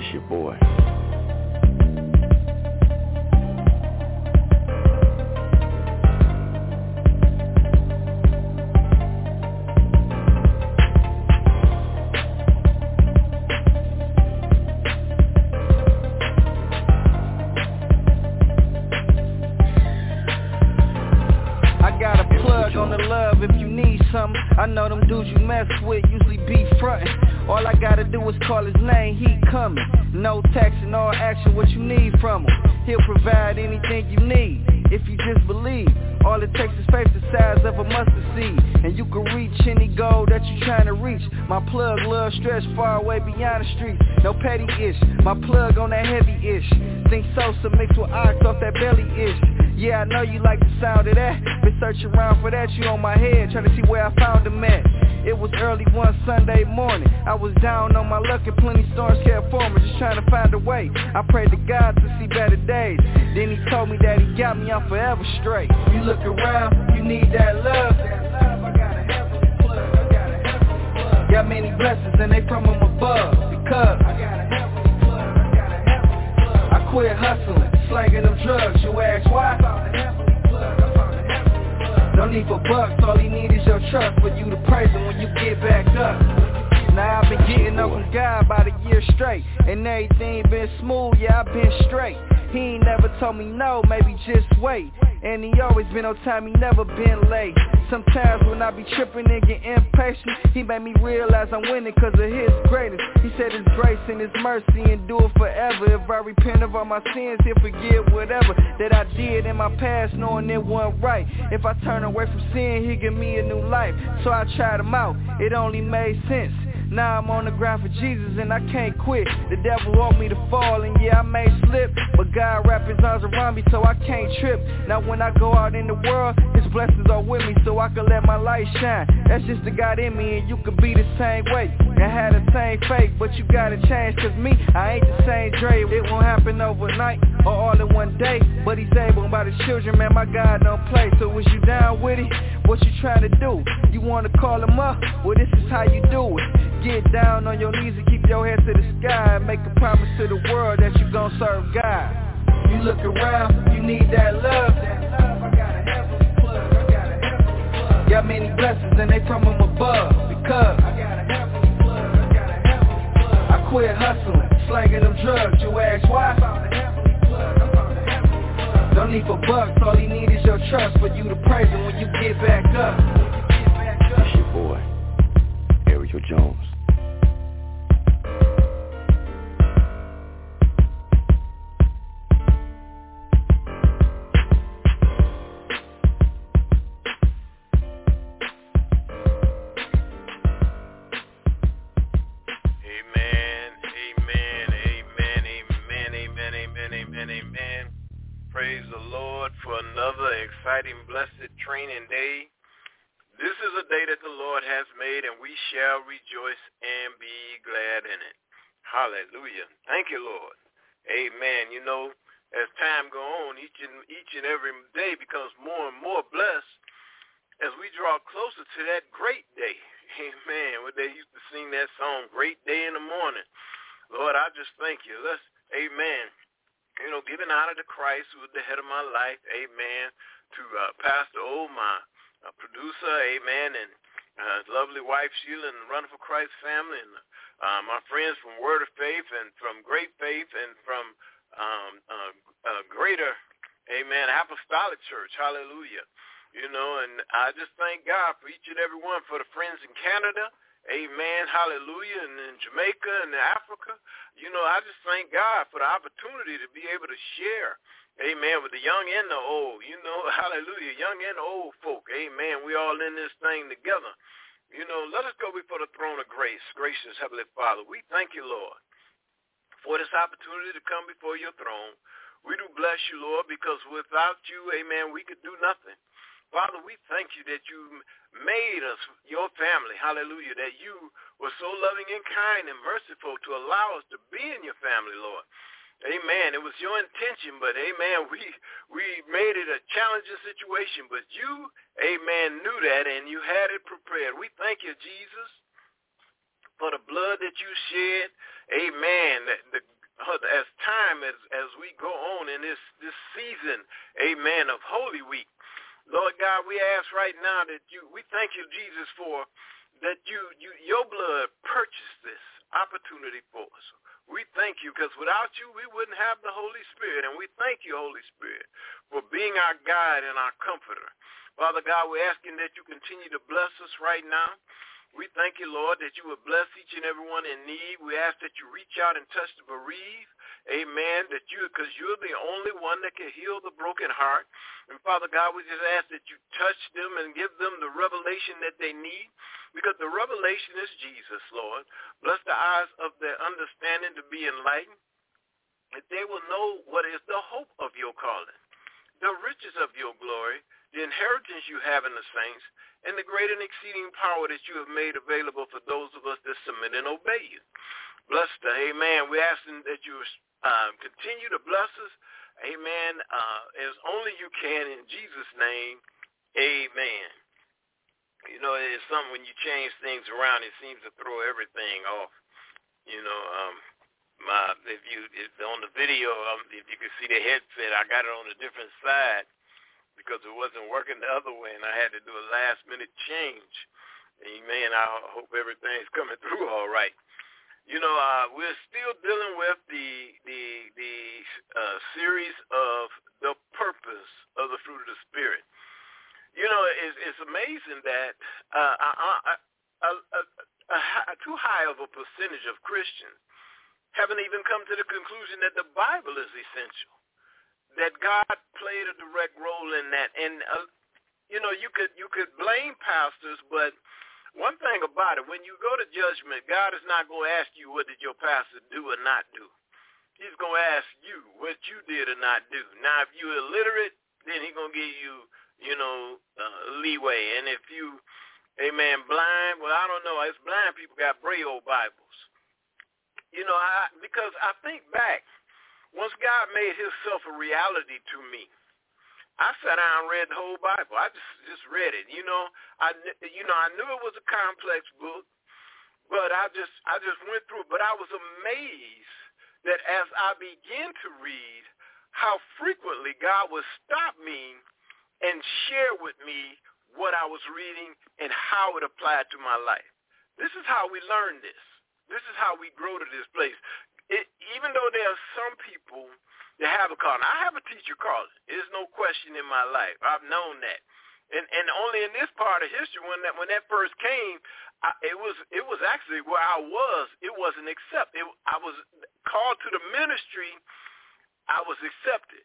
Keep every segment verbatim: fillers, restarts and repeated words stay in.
It's your boy. I know them dudes you mess with usually be frontin'. All I gotta do is call his name, he coming. No text and all action, what you need from him. He'll provide anything you need, if you just believe. All it takes is faith the size of a mustard seed, and you can reach any goal that you tryna reach. My plug, love stretch far away beyond the streets. No petty ish, my plug on that heavy ish. Think Sosa mixed with ox off that belly ish. Yeah, I know you like the sound of that. Been searching around for that, you on my head, trying to see where I found him at. It was early one Sunday morning. I was down on my luck and plenty storms kept forming, just trying to find a way. I prayed to God to see better days. Then he told me that he got me, I'm forever straight. You look around, you need that love. That love, I got a heavenly plug. I got a heavenly plug. Got many blessings and they from him above. Because I got a heavenly plug. I got a heavenly plug. I quit hustling, slanging them drugs. You ask why? I found a heavenly plug. I found a heavenly plug. No need for bucks, all he need is your trust for you to praise him when you get back up. Now I've been getting up from God about a year straight, and everything been smooth, yeah, I've been straight. He ain't never told me no, maybe just wait. And he always been on time, he never been late. Sometimes when I be tripping and get impatient, he made me realize I'm winning cause of his greatness. He said his grace and his mercy endure forever. If I repent of all my sins, he'll forgive whatever that I did in my past, knowing it wasn't right. If I turn away from sin, he'll give me a new life. So I tried him out, it only made sense. Now I'm on the ground for Jesus and I can't quit. The devil want me to fall and yeah I may slip, but God wrap his arms around me so I can't trip. Now when I go out in the world, his blessings are with me so I can let my light shine. That's just the God in me and you could be the same way and have the same faith, but you gotta change cause me, I ain't the same Dre. It won't happen overnight or all in one day, but he's able about his children, man, my God don't play. So was you down with it? What you trying to do? You wanna call him up? Well this is how you do it. Get down on your knees and keep your head to the sky and make a promise to the world that you gon' serve God. You look around, you need that love. That love, I got a heavenly plug. I got a heavenly plug. Got many blessings and they from him above. Because I got a heavenly plug. I got a heavenly plug. I quit hustling, slanging them drugs. You ask why? I found a heavenly plug. I found a heavenly plug. No need for bucks, all he need is your trust for you to praise him when you get back up. It's your boy, Ariel Jones. Praise the Lord for another exciting, blessed training day. This is a day that the Lord has made, and we shall rejoice and be glad in it. Hallelujah. Thank you, Lord. Amen. You know, as time goes on, each and each and every day becomes more and more blessed as we draw closer to that great day. Amen. When they used to sing that song, Great Day in the Morning. Lord, I just thank you. Let's, amen. You know, giving honor to Christ, who is the head of my life, amen, to uh, Pastor O, my uh, producer, amen, and uh, his lovely wife, Sheila, and the Running for Christ family, and uh, my friends from Word of Faith and from Great Faith and from um, uh, uh, Greater, amen, Apostolic Church, hallelujah. You know, and I just thank God for each and every one, for the friends in Canada, amen, hallelujah, and in Jamaica and Africa. You know, I just thank God for the opportunity to be able to share, amen, with the young and the old, you know, hallelujah, young and old folk, amen. We all in this thing together. You know, let us go before the throne of grace. Gracious Heavenly Father, we thank you, Lord, for this opportunity to come before your throne. We do bless you, Lord, because without you, amen, we could do nothing. Father, we thank you that you made us your family, hallelujah, that you were so loving and kind and merciful to allow us to be in your family, Lord. Amen. It was your intention, but, amen, we we made it a challenging situation, but you, amen, knew that and you had it prepared. We thank you, Jesus, for the blood that you shed, amen, the, as time, as, as we go on in this, this season, amen, of Holy Week. Lord God, we ask right now that you, we thank you, Jesus, for that you, you your blood purchased this opportunity for us. We thank you because without you, we wouldn't have the Holy Spirit. And we thank you, Holy Spirit, for being our guide and our comforter. Father God, we're asking that you continue to bless us right now. We thank you, Lord, that you would bless each and every one in need. We ask that you reach out and touch the bereaved. Amen. That you, because you're the only one that can heal the broken heart. And Father God, we just ask that you touch them and give them the revelation that they need. Because the revelation is Jesus, Lord. Bless the eyes of their understanding to be enlightened. That they will know what is the hope of your calling, the riches of your glory, the inheritance you have in the saints, and the great and exceeding power that you have made available for those of us that submit and obey you. Bless the, amen. We're asking that you uh, continue to bless us, amen, uh, as only you can in Jesus' name, amen. You know, it's something when you change things around, it seems to throw everything off. You know, um, my if you if on the video, um, if you can see the headset, I got it on a different side, because it wasn't working the other way, and I had to do a last-minute change. Amen. I hope everything's coming through all right. You know, uh, we're still dealing with the the the uh, series of the purpose of the fruit of the Spirit. You know, it's, it's amazing that uh, I, I, I, a, a, a too high of a percentage of Christians haven't even come to the conclusion that the Bible is essential, that God played a direct role in that. And, uh, you know, you could you could blame pastors, but one thing about it, when you go to judgment, God is not going to ask you what did your pastor do or not do. He's going to ask you what you did or not do. Now, if you're illiterate, then he's going to give you, you know, uh, leeway. And if you, amen, blind, well, I don't know. It's blind people got Braille Bibles. You know, I because I think back, once God made himself a reality to me, I sat down and read the whole Bible. I just just read it. You know, I you know I knew it was a complex book, but I just I just went through it. But I was amazed that as I began to read, how frequently God would stop me and share with me what I was reading and how it applied to my life. This is how we learn this. This is how we grow to this place. It, even though there are some people that have a calling, I have a teacher calling. There's no question in my life. I've known that, and and only in this part of history, when that when that first came, I, it was it was actually where I was. It wasn't accepted. It, I was called to the ministry. I was accepted,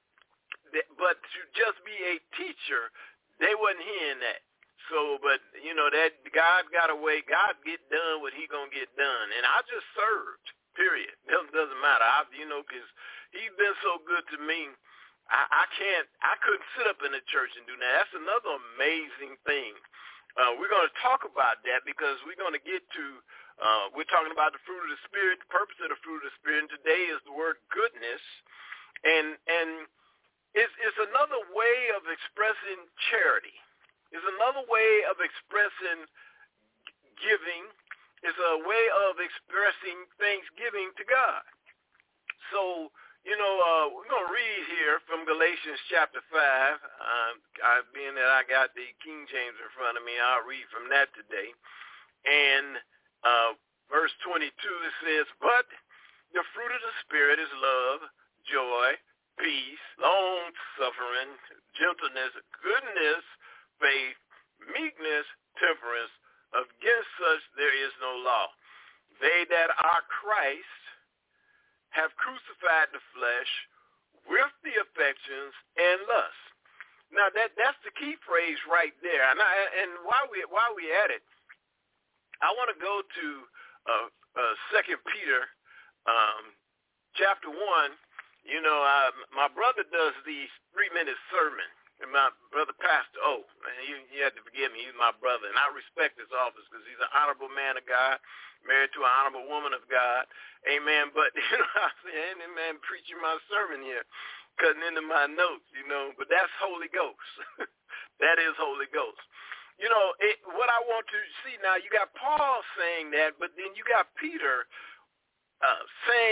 but to just be a teacher, they wasn't hearing that. So, but you know that God got a way. God get done what He gonna get done, and I just served. Period. It doesn't matter. I, you know, because he's been so good to me. I, I can't, I couldn't sit up in the church and do that. That's another amazing thing. Uh, we're going to talk about that because we're going to get to, uh, we're talking about the fruit of the Spirit, the purpose of the fruit of the Spirit. And today is the word goodness. And, and it's, it's another way of expressing charity. It's another way of expressing giving. It's a way of expressing thanksgiving to God. So, you know, uh, we're going to read here from Galatians chapter five. Uh, I, being that I got the King James in front of me, I'll read from that today. And uh, verse twenty-two, it says, "But the fruit of the Spirit is love, joy, peace, long-suffering, gentleness, goodness, faith, meekness, temperance. Against such there is no law. They that are Christ have crucified the flesh with the affections and lusts." Now that that's the key phrase right there. And I, and while we while we at it, I want to go to uh, uh, Second Peter um, chapter one. You know, uh, my brother does these three minute sermon. And my brother, Pastor O, man, you, you have to forgive me. He's my brother, and I respect his office because he's an honorable man of God, married to an honorable woman of God. Amen. But, you know, I'm saying, man, preaching my sermon here, cutting into my notes, you know. But that's Holy Ghost. That is Holy Ghost. You know, it, what I want to see now, you got Paul saying that, but then you got Peter uh, saying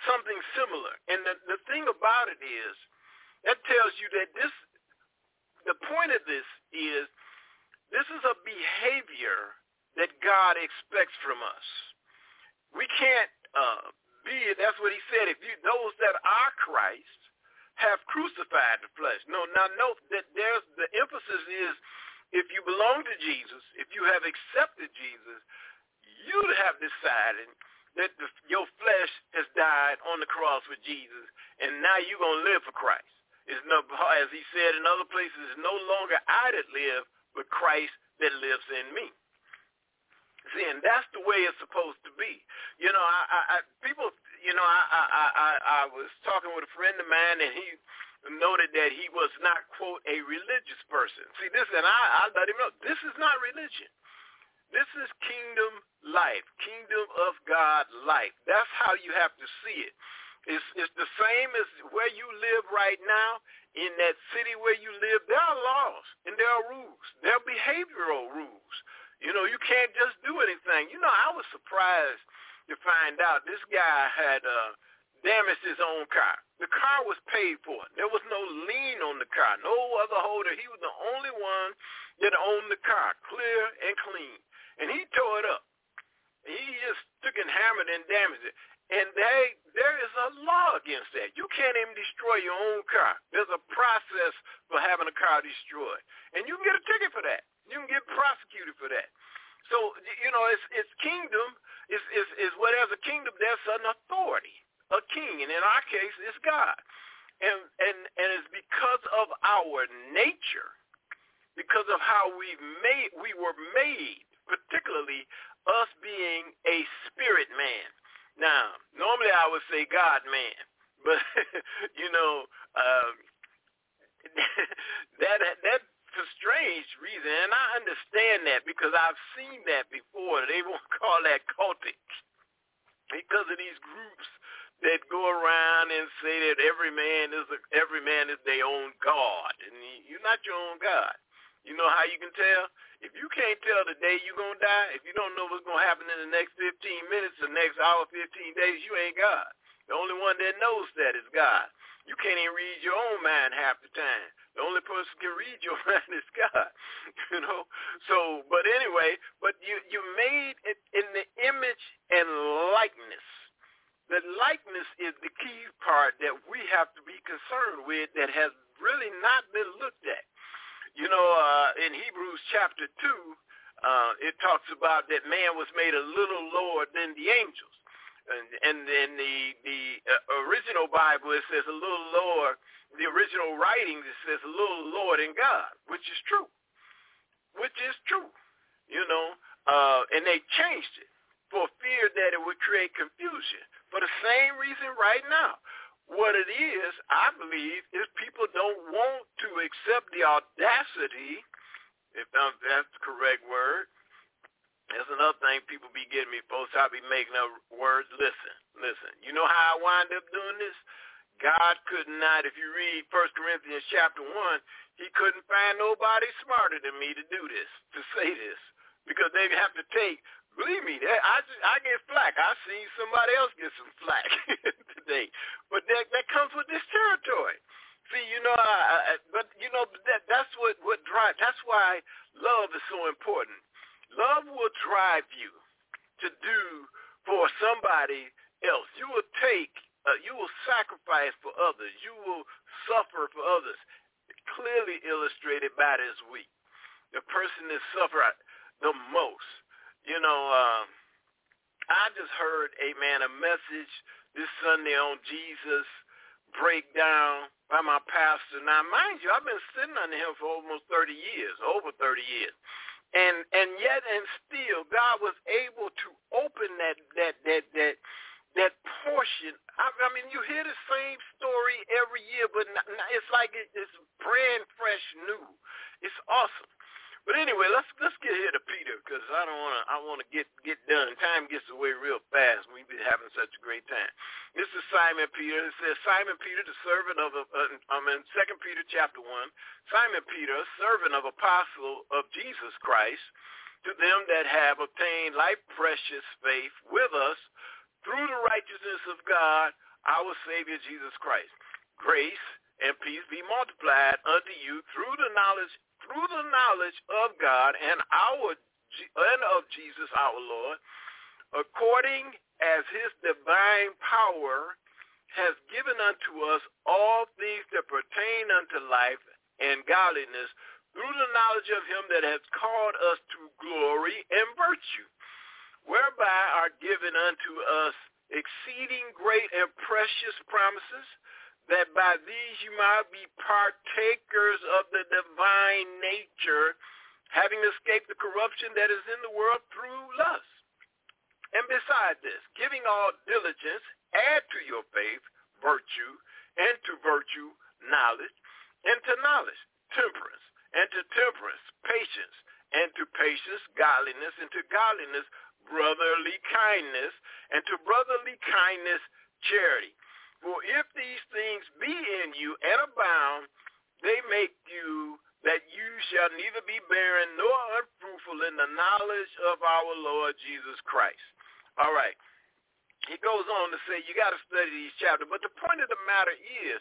something similar. And the, the thing about it is, that tells you that this, the point of this is, this is a behavior that God expects from us. We can't uh, be, that's what he said, if you, those that are Christ have crucified the flesh. No, now note that there's, the emphasis is, if you belong to Jesus, if you have accepted Jesus, you have decided that the, your flesh has died on the cross with Jesus, and now you're going to live for Christ. It's no, as he said in other places, it's no longer I that live, but Christ that lives in me. See, and that's the way it's supposed to be. You know, I, I, I people, you know, I, I, I, I was talking with a friend of mine, and he noted that he was not, quote, a religious person. See, this, and I, I let him know, this is not religion. This is kingdom life, kingdom of God life. That's how you have to see it. It's, it's the same as where you live right now. In that city where you live, there are laws and there are rules. There are behavioral rules. You know, you can't just do anything. You know, I was surprised to find out this guy had uh, damaged his own car. The car was paid for. There was no lien on the car, no other holder. He was the only one that owned the car, clear and clean. And he tore it up. He just took and hammered and damaged it. And they, there is a law against that. You can't even destroy your own car. There's a process for having a car destroyed. And you can get a ticket for that. You can get prosecuted for that. So, you know, it's, it's kingdom. It's, it's, it's whatever's a kingdom, there's an authority, a king. And in our case, it's God. And, and, and it's because of our nature, because of how we've made, we were made, particularly us being a spirit man. Now, normally I would say God man, but, you know, um, that that's a strange reason, and I understand that because I've seen that before. They won't call that cultic because of these groups that go around and say that every man is a, every man is their own God, and you're not your own God. You know how you can tell? If you can't tell the day you're going to die, if you don't know what's going to happen in the next fifteen minutes, the next hour, fifteen days, you ain't God. The only one that knows that is God. You can't even read your own mind half the time. The only person who can read your mind is God, you know. So, but anyway, but you, you made it in the image and likeness. The likeness is the key part that we have to be concerned with that has really not been looked at. You know, uh, in Hebrews chapter two, uh, it talks about that man was made a little lower than the angels. And, and in the, the uh, original Bible, it says a little lower. The original writings, it says a little lower than God, which is true, which is true, you know. Uh, and they changed it for fear that it would create confusion. For the same reason right now. What it is, I believe, is people don't want to accept the audacity, if that's the correct word. That's another thing people be getting me, folks. I be making up words. Listen, listen. You know how I wind up doing this? God could not, if you read First Corinthians chapter one, he couldn't find nobody smarter than me to do this, to say this, because they have to take, believe me, I, I get flack. I seen somebody else get some flack today. But that, that comes with this territory. See, you know, I, I, but, you know, that, that's what, what drives, that's why love is so important. Love will drive you to do for somebody else. You will take, uh, you will sacrifice for others. You will suffer for others. Clearly illustrated by this week. The person that suffered the most. You know, uh, I just heard, amen, a message this Sunday on Jesus breakdown by my pastor. Now, mind you, I've been sitting under him for almost thirty years, over thirty years. And and yet and still, God was able to open that that that that that portion. I, I mean, you hear the same story every year, but not, not, it's like it, it's brand fresh new. It's awesome. But anyway, let's let's get here to Peter, because I don't want to. I want to get get done. Time gets away real fast. We've been having such a great time. This is Simon Peter. It says Simon Peter, the servant of. Uh, I'm in Second Peter chapter one. Simon Peter, servant of apostle of Jesus Christ, to them that have obtained like precious faith with us through the righteousness of God our Savior Jesus Christ. Grace and peace be multiplied unto you through the knowledge through the knowledge of God and our and of Jesus our Lord, according as his divine power has given unto us all things that pertain unto life and godliness, through the knowledge of him that has called us to glory and virtue, whereby are given unto us exceeding great and precious promises, that by these you might be partakers of the divine nature, having escaped the corruption that is in the world through lust. And beside this, giving all diligence, add to your faith virtue, and to virtue knowledge, and to knowledge temperance, and to temperance patience, and to patience godliness, and to godliness brotherly kindness, and to brotherly kindness charity. For if these things be in you and abound, they make you that you shall neither be barren nor unfruitful in the knowledge of our Lord Jesus Christ. All right. He goes on to say you got to study these chapters. But the point of the matter is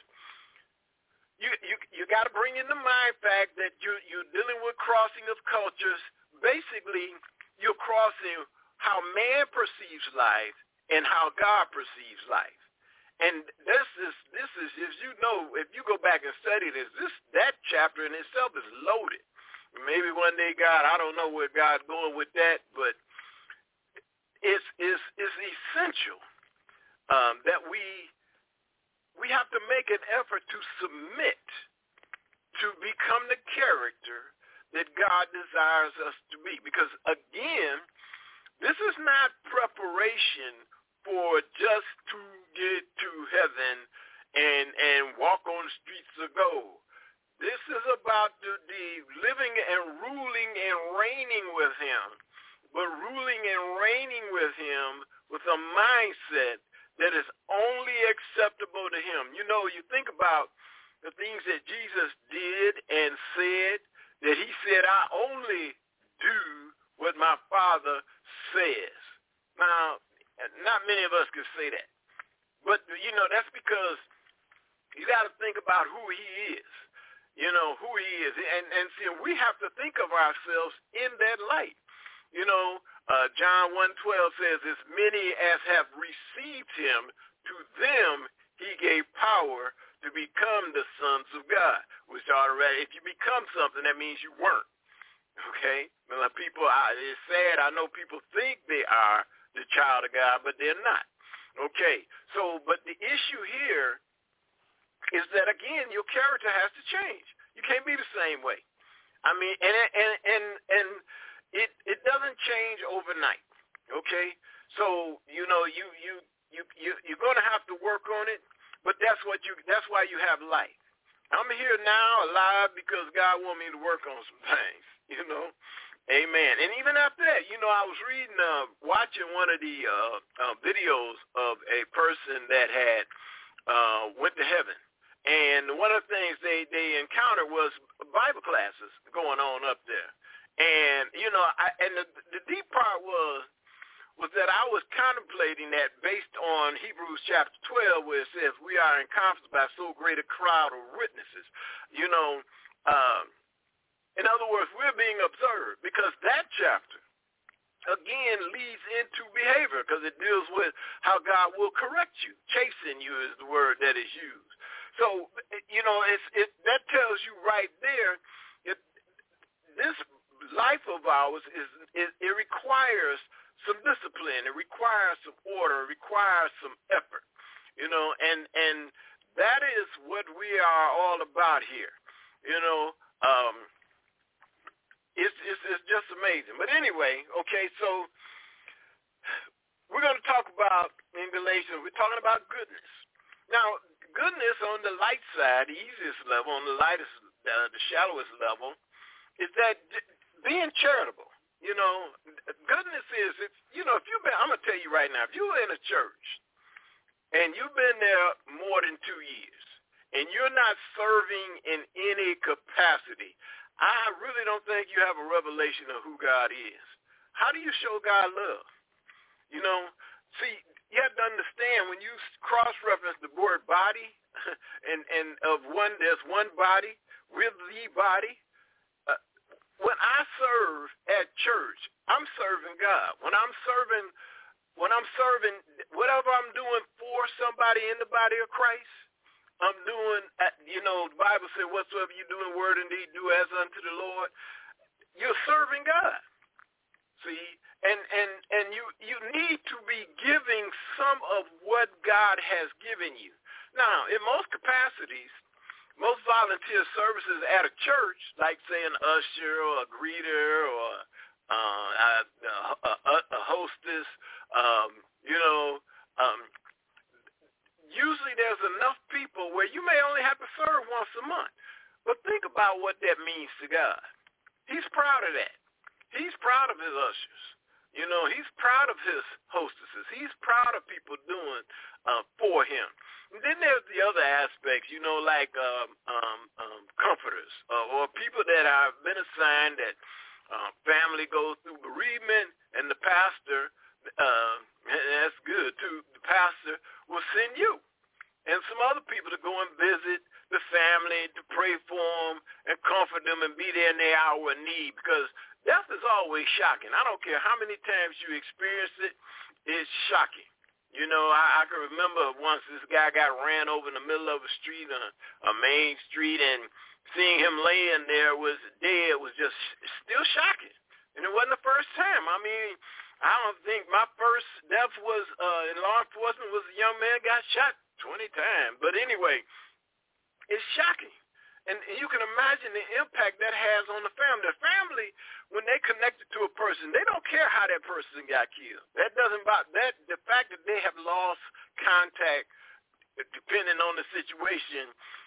you you, you got to bring in the mind fact that you, you're dealing with crossing of cultures. Basically, you're crossing how man perceives life and how God perceives life. And this is, this is, as you know, if you go back and study this, this that chapter in itself is loaded. Maybe one day God, I don't know where God's going with that, but it's, it's, it's essential um, that we we have to make an effort to submit to become the character that God desires us to be. Because, again, this is not preparation for just to get to heaven and and walk on the streets of gold. This is about the, the living and ruling and reigning with him, but ruling and reigning with him with a mindset that is only acceptable to him. You know, you think about the things that Jesus did and said, that he said, I only do what my Father says. Now, not many of us could say that. But, you know, that's because you got to think about who he is, you know, who he is. And, and see, we have to think of ourselves in that light. You know, uh, John one twelve says, as many as have received him, to them he gave power to become the sons of God, which already, if you become something, that means you weren't. Okay? Well, people, I, it's sad. I know people think they are the child of God, but they're not. Okay, so, but the issue here is that, again, your character has to change. You can't be the same way. I mean, and and and, and it it doesn't change overnight. Okay, so you know you you you you you're going to have to work on it, but that's what you that's why you have life. I'm here now alive because God wants me to work on some things. You know. Amen. And even after that, you know, I was reading, uh, watching one of the uh, uh, videos of a person that had uh, went to heaven. And one of the things they, they encountered was Bible classes going on up there. And, you know, I, and the, the deep part was was that I was contemplating that based on Hebrews chapter twelve, where it says we are encompassed by so great a crowd of witnesses. You know, um, in other words, we're being observed because that chapter, again, leads into behavior because it deals with how God will correct you. Chasten you is the word that is used. So, you know, it's, it, that tells you right there, it, this life of ours, is it, it requires some discipline. It requires some order. It requires some effort, you know, and, and that is what we are all about here, you know. Um, It's, it's it's just amazing. But anyway, okay, so we're going to talk about, in Galatians, we're talking about goodness. Now, goodness on the light side, the easiest level, on the lightest, uh, the shallowest level, is that being charitable. You know, goodness is, it's, you know, if you've been, I'm going to tell you right now, if you're in a church and you've been there more than two years and you're not serving in any capacity, I really don't think you have a revelation of who God is. How do you show God love? You know, see, you have to understand when you cross-reference the word body, and, and of one, there's one body with the body. Uh, when I serve at church, I'm serving God. When I'm serving, when I'm serving, whatever I'm doing for somebody in the body of Christ, I'm doing, you know, the Bible said, whatsoever you do in word and deed, do as unto the Lord. You're serving God. See, and, and, and you, you need to be giving some of what God has given you. Now, in most capacities, most volunteer services at a church, like say an usher or a greeter or uh, a, a, a hostess, um, you know, um, usually there's enough people where you may only have to serve once a month. But think about what that means to God. He's proud of that. He's proud of his ushers. You know, he's proud of his hostesses. He's proud of people doing uh, for him. And then there's the other aspects, you know, like um, um, um, comforters uh, or people that have been assigned that uh, family goes through bereavement, and the pastor, uh, and that's good too, the pastor will send you and some other people to go and visit the family, to pray for them and comfort them and be there in their hour of need, because death is always shocking. I don't care how many times you experience it, it's shocking. You know, I, I can remember once this guy got ran over in the middle of a street, a, a main street, and seeing him laying there was dead was just still shocking. And it wasn't the first time. I mean, I don't think my first death was uh, in law enforcement was a young man got shot twenty times. But anyway, it's shocking. And you can imagine the impact that has on the family. The family, when they connected to a person, they don't care how that person got killed. That doesn't bother that. The fact that they have lost contact, depending on the situation,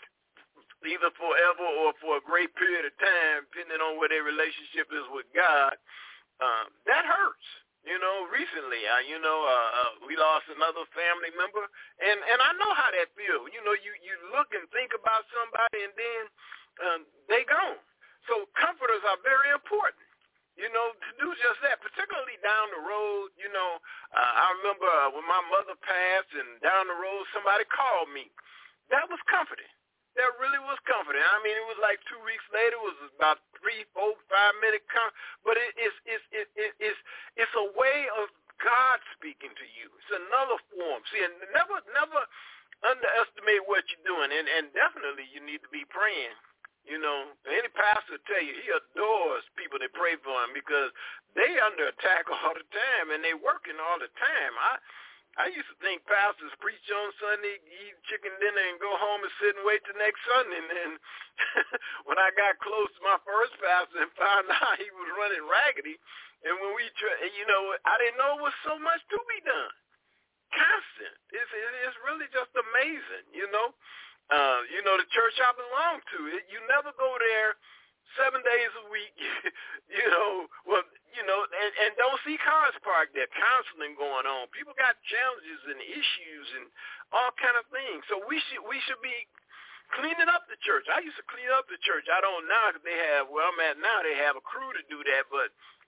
either forever or for a great period of time, depending on where their relationship is with God, um, that hurts. You know, recently, uh, you know, uh, uh, we lost another family member, and, and I know how that feels. You know, you, you look and think about somebody, and then um, they gone. So comforters are very important, you know, to do just that, particularly down the road. You know, uh, I remember uh, when my mother passed, and down the road somebody called me. That was comforting. That really was comforting. I mean, it was like two weeks later. It was about three, four, five minute com- but it, it's it's it, it, it's it's a way of God speaking to you. It's another form. See, and never never underestimate what you're doing, and and definitely you need to be praying. You know, any pastor tell you he adores people that pray for him, because they under attack all the time and they working all the time. I. I used to think pastors preach on Sunday, eat chicken dinner, and go home and sit and wait till next Sunday. And then when I got close to my first pastor and found out he was running raggedy, and when we, tra- you know, I didn't know it was so much to be done. Constant. It's, it's really just amazing, you know. Uh, you know, the church I belong to, it, you never go there seven days a week, you know, well, you know, and, and don't see cars parked there, counseling going on. People got challenges and issues and all kind of things. So we should we should be cleaning up the church. I used to clean up the church. I don't now, because they have, where I'm at now, they have a crew to do that, but,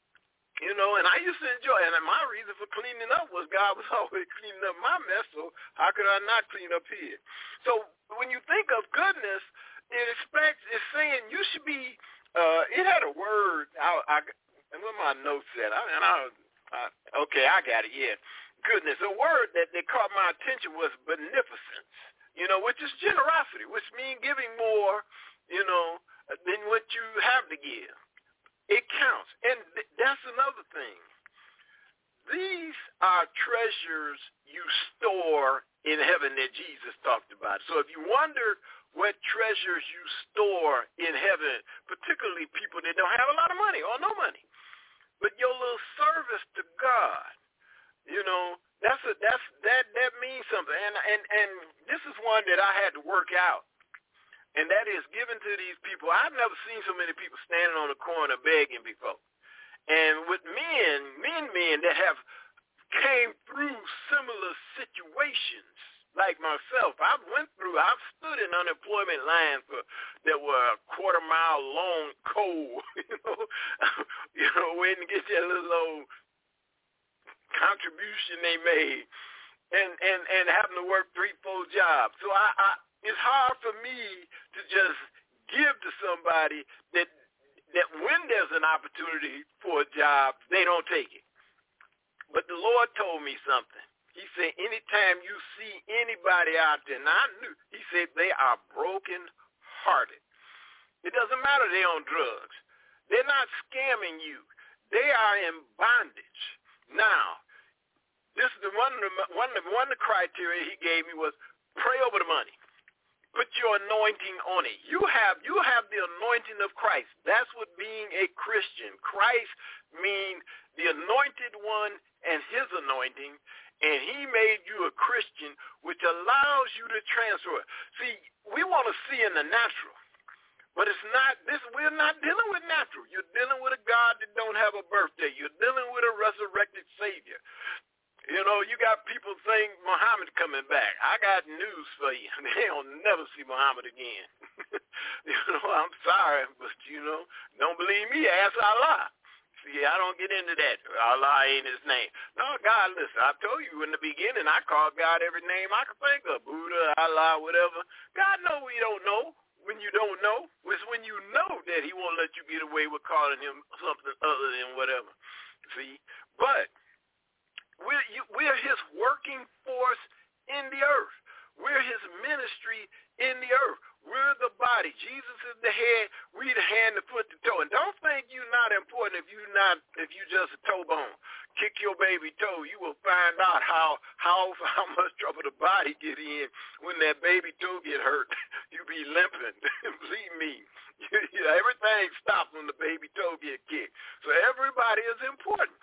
you know, and I used to enjoy it. And my reason for cleaning up was God was always cleaning up my mess, so how could I not clean up here? So when you think of goodness, it expects, it's saying you should be, uh, it had a word, I, I, and what my notes said, I, and I, I, okay, I got it, yeah, goodness. A word that, that caught my attention was beneficence, you know, which is generosity, which means giving more, you know, than what you have to give. It counts. And th- that's another thing. These are treasures you store in heaven that Jesus talked about. So if you wonder what treasures you store in heaven, particularly people that don't have a lot of money or no money, but your little service to God, you know, that's a, that's that that means something. And and and this is one that I had to work out, and that is given to these people. I've never seen so many people standing on the corner begging before, and with men, men, men that have came through similar situations. Like myself, I've went through, I've stood in unemployment lines for, that were a quarter mile long, cold, you know, you know, waiting to get that little old contribution they made. and, and, and having to work three, four jobs. So I, I it's hard for me to just give to somebody that that when there's an opportunity for a job, they don't take it. But the Lord told me something. He said, anytime you see anybody out there, and I knew, he said they are broken-hearted. It doesn't matter they're on drugs. They're not scamming you. They are in bondage. Now, this is the one of the, one of the, one of the criteria he gave me was pray over the money. Put your anointing on it. You have you have the anointing of Christ. That's what being a Christian. Christ means the anointed one and his anointing, and he made you a Christian, which allows you to transfer. See, we want to see in the natural, but it's not this. We're not dealing with natural. You're dealing with a God that don't have a birthday. You're dealing with a resurrected Savior. You know, you got people think Muhammad coming back. I got news for you. They'll never see Muhammad again. You know, I'm sorry, but, you know, don't believe me, ask Allah. See, I don't get into that. Allah ain't his name. No, God, listen, I told you in the beginning, I called God every name I could think of, Buddha, Allah, whatever. God knows we don't know when you don't know. It's when you know that he won't let you get away with calling him something other than whatever. See, but We're, you, we're his working force in the earth. We're his ministry in the earth. We're the body. Jesus is the head. We the hand, the foot, the toe. And don't think you're not important if you not if you just a toe bone. Kick your baby toe. You will find out how how how much trouble the body get in when that baby toe get hurt. You be limping. Believe me. Everything stops when the baby toe get kicked. So everybody is important.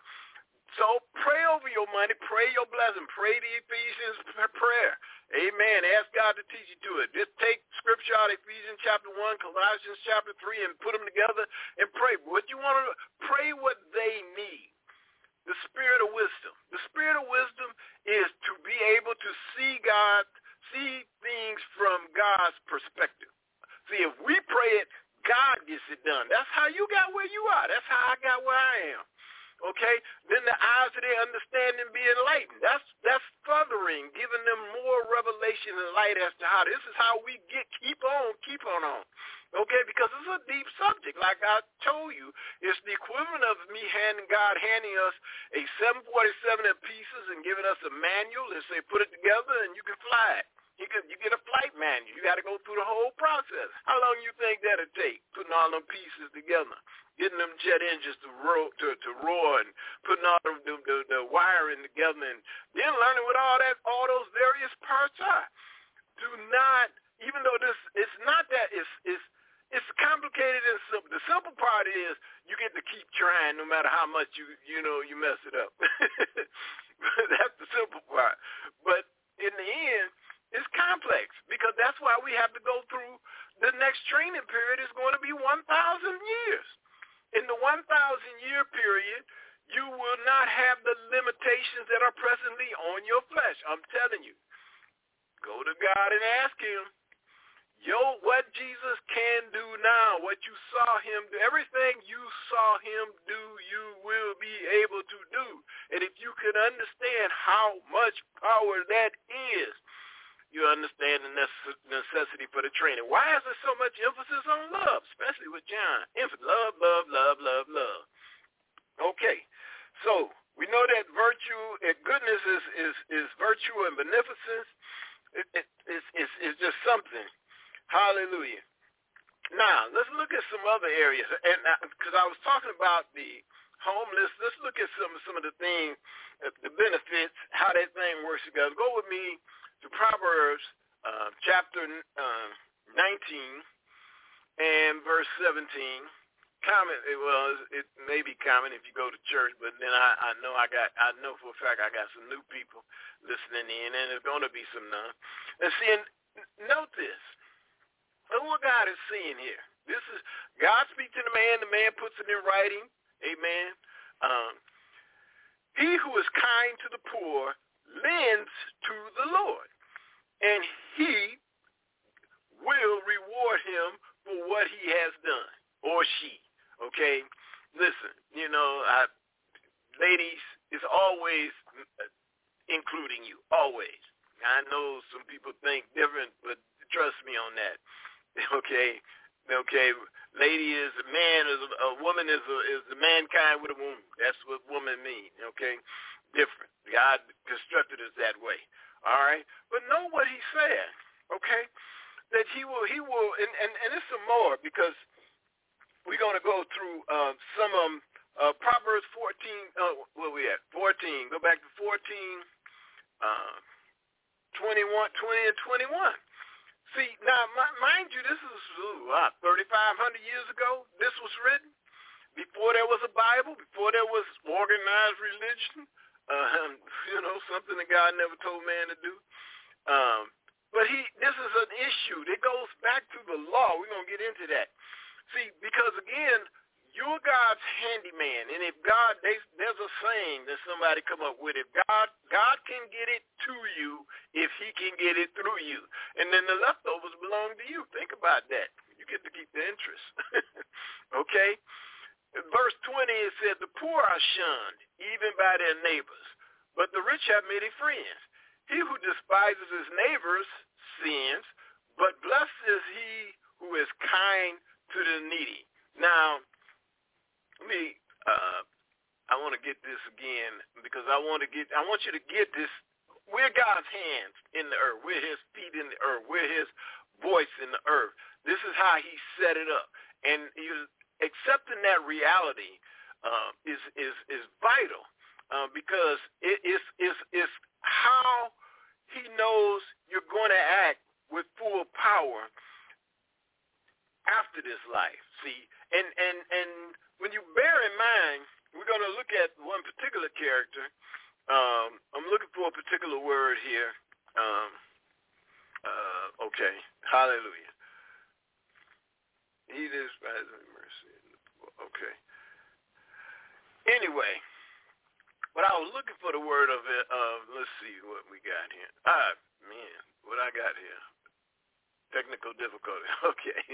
So pray over your money, pray your blessing, pray the Ephesians prayer. Amen. Ask God to teach you to it. Just take scripture out of Ephesians chapter one, Colossians chapter three, and put them together and pray. What you want to pray what they need. The spirit of wisdom. The spirit of wisdom is to be able to see God, see things from God's perspective. See, if we pray it, God gets it done. That's how you got where you are. That's how I got where I am. Okay, then the eyes of their understanding be enlightened. That's that's furthering, giving them more revelation and light as to how this is how we get keep on, keep on on. Okay, because it's a deep subject. Like I told you, it's the equivalent of me handing God handing us a seven forty-seven in pieces and giving us a manual and say put it together and you can fly it. You can you get a flight manual. You got to go through the whole process. How long you think that'll take? Putting all them pieces together, getting them jet engines to roar, to, to roar, and putting all the, the, the, the wiring together, and then learning what all that all those various parts are. Do not, even though this it's not that it's it's it's complicated and simple. The simple part is you get to keep trying no matter how much you you know you mess it up. That's the simple part. But in the end, it's complex because that's why we have to go through the next training period is going to be one thousand years. In the one thousand year period, you will not have the limitations that are presently on your flesh. I'm telling you. Go to God and ask him, yo, what Jesus can do now, what you saw him do, everything you saw him do, you will be able to do. And if you can understand how much power that is, you understand the necessity for the training. Why is there so much emphasis on love, especially with John? Love, love, love, love, love. Okay, so we know that virtue and goodness is, is, is virtue and beneficence. It, it, it's, it's, it's just something. Hallelujah. Now, let's look at some other areas. And because I was talking about the homeless, let's look at some, some of the things, the benefits, how that thing works together. Go with me to Proverbs uh, chapter uh, nineteen and verse seventeen. Comment, well, it may be common if you go to church, but then I, I know I got, I know for a fact I got some new people listening in, and there's going to be some none. And see, and note this. Look what God is saying here. This is God speaks to the man, the man puts it in writing. Amen. Um, he who is kind to the poor lends to the Lord, and he will reward him for what he has done, or she. Okay? Listen, you know, I, ladies, it's always including you, always. Okay, lady is a man, is a, a woman is a, is the mankind with a womb. That's what woman means. Okay, different. God constructed us that way. All right, but know what He said. Okay, that He will, He will, and and, and it's some more because we're going to go through uh, some of them. Uh, Proverbs fourteen. Uh, where we at? fourteen. Go back to fourteen. Uh, twenty-one, twenty, and twenty-one. See, now, mind you, this is uh, thirty-five hundred years ago. This was written before there was a Bible, before there was organized religion. Uh, you know, something that God never told man to do. Um, but he, this is an issue that goes back to the law. We're going to get into that. See, because again, you're God's handyman, and if God, they, there's a saying that somebody come up with, if God, God can get it to you if He can get it through you, and then the leftovers belong to you. Think about that. You get to keep the interest. Okay? In verse twenty, it said, the poor are shunned, even by their neighbors, but the rich have many friends. He who despises his neighbors sins, but blessed is he who is kind to the needy. Now, let me, uh, I want to get this again because I want to get, I want you to get this. We're God's hands in the earth. We're His feet in the earth. We're His voice in the earth. This is how He set it up. And you, accepting that reality uh, is, is, is vital uh, because it is, is, is how He knows you're going to act with full power after this life. See, and, and, and, when you bear in mind, we're going to look at one particular character. Um, I'm looking for a particular word here. Um, uh, okay, hallelujah. He despises mercy. Okay. Anyway, but I was looking for the word of it. Uh, let's see what we got here. Ah, man, what I got here. Technical difficulty. Okay.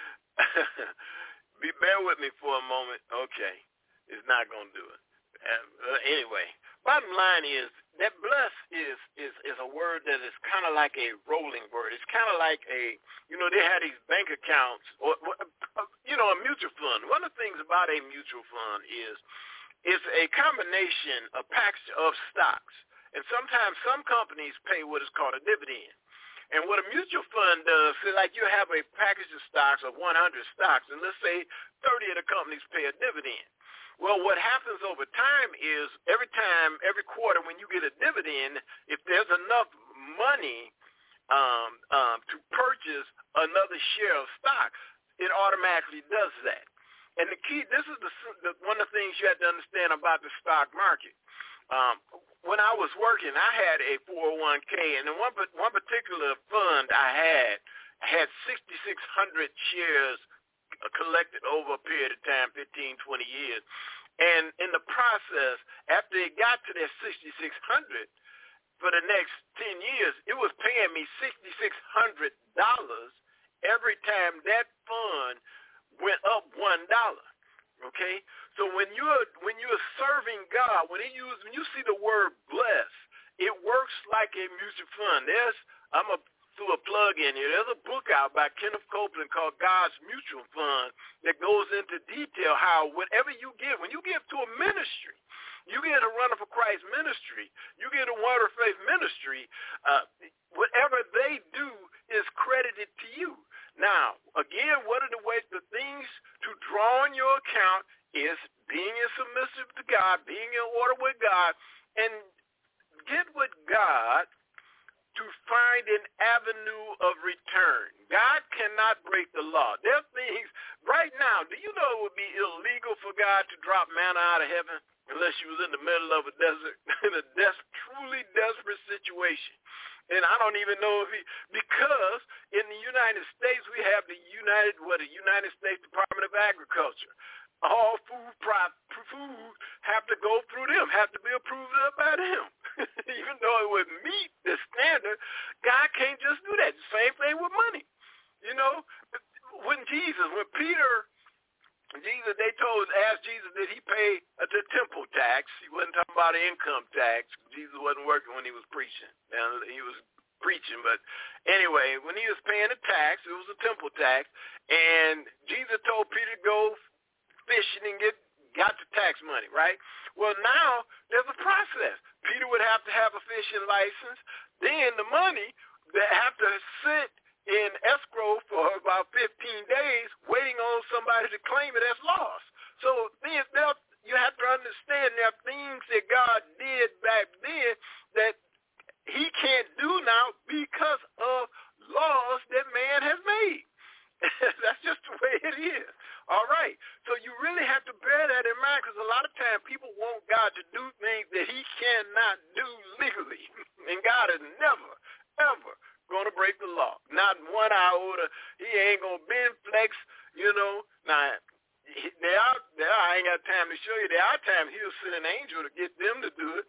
Be, bear with me for a moment. Okay. It's not going to do it. Uh, anyway, bottom line is that bless is, is, is a word that is kind of like a rolling word. It's kind of like a, you know, they have these bank accounts or, you know, a mutual fund. One of the things about a mutual fund is it's a combination, a package of stocks. And sometimes some companies pay what is called a dividend. And what a mutual fund does, so like you have a package of stocks of one hundred stocks, and let's say thirty of the companies pay a dividend. Well, what happens over time is every time, every quarter when you get a dividend, if there's enough money um, um, to purchase another share of stock, it automatically does that. And the key, this is the, the one of the things you have to understand about the stock market. Um, when I was working, I had a four oh one k, and in one one particular fund I had I had sixty-six hundred shares collected over a period of time, fifteen, twenty years. And in the process, after it got to that sixty-six hundred, for the next ten years, it was paying me sixty-six hundred dollars every time that fund went up one dollar. Okay, so when you're when you're serving God, when he use when you see the word bless, it works like a mutual fund. There's I'm a through a plug in here. There's a book out by Kenneth Copeland called God's Mutual Fund that goes into detail how whatever you give, when you give to a ministry, you get a Runner for Christ ministry, you get a Word of Faith ministry, uh, whatever they do is credited to you. Now, again, one of the ways, the things to draw on your account is being in submissive to God, being in order with God, and get with God to find an avenue of return. God cannot break the law. There are things, right now, do you know it would be illegal for God to drop manna out of heaven unless you was in the middle of a desert, in a des- truly desperate situation? And I don't even know if he, because in the United States, we have the United, what, the United States Department of Agriculture. All food prop, food have to go through them, have to be approved of by them. Even though it would meet the standard, God can't just do that. Same thing with money. You know, when Jesus, when Peter, Jesus, they told, asked Jesus, did he pay the temple tax? He wasn't talking about an income tax. Jesus wasn't working when he was preaching. Now, he was preaching, but anyway, when he was paying the tax, it was a temple tax, and Jesus told Peter to go fishing and get got the tax money, right? Well, now there's a process. Peter would have to have a fishing license. Then the money that have to sit in escrow for about fifteen days, waiting on somebody to claim it as lost. So then you have to understand there are things that God did back then that he can't do now because of laws that man has made. That's just the way it is. All right. So you really have to bear that in mind, because a lot of times people want God to do things that he cannot do legally. And God is never, ever going to break the law. Not one iota. He ain't going to bend, flex, you know. Now, there are, there are, I ain't got time to show you. There are times he'll send an angel to get them to do it.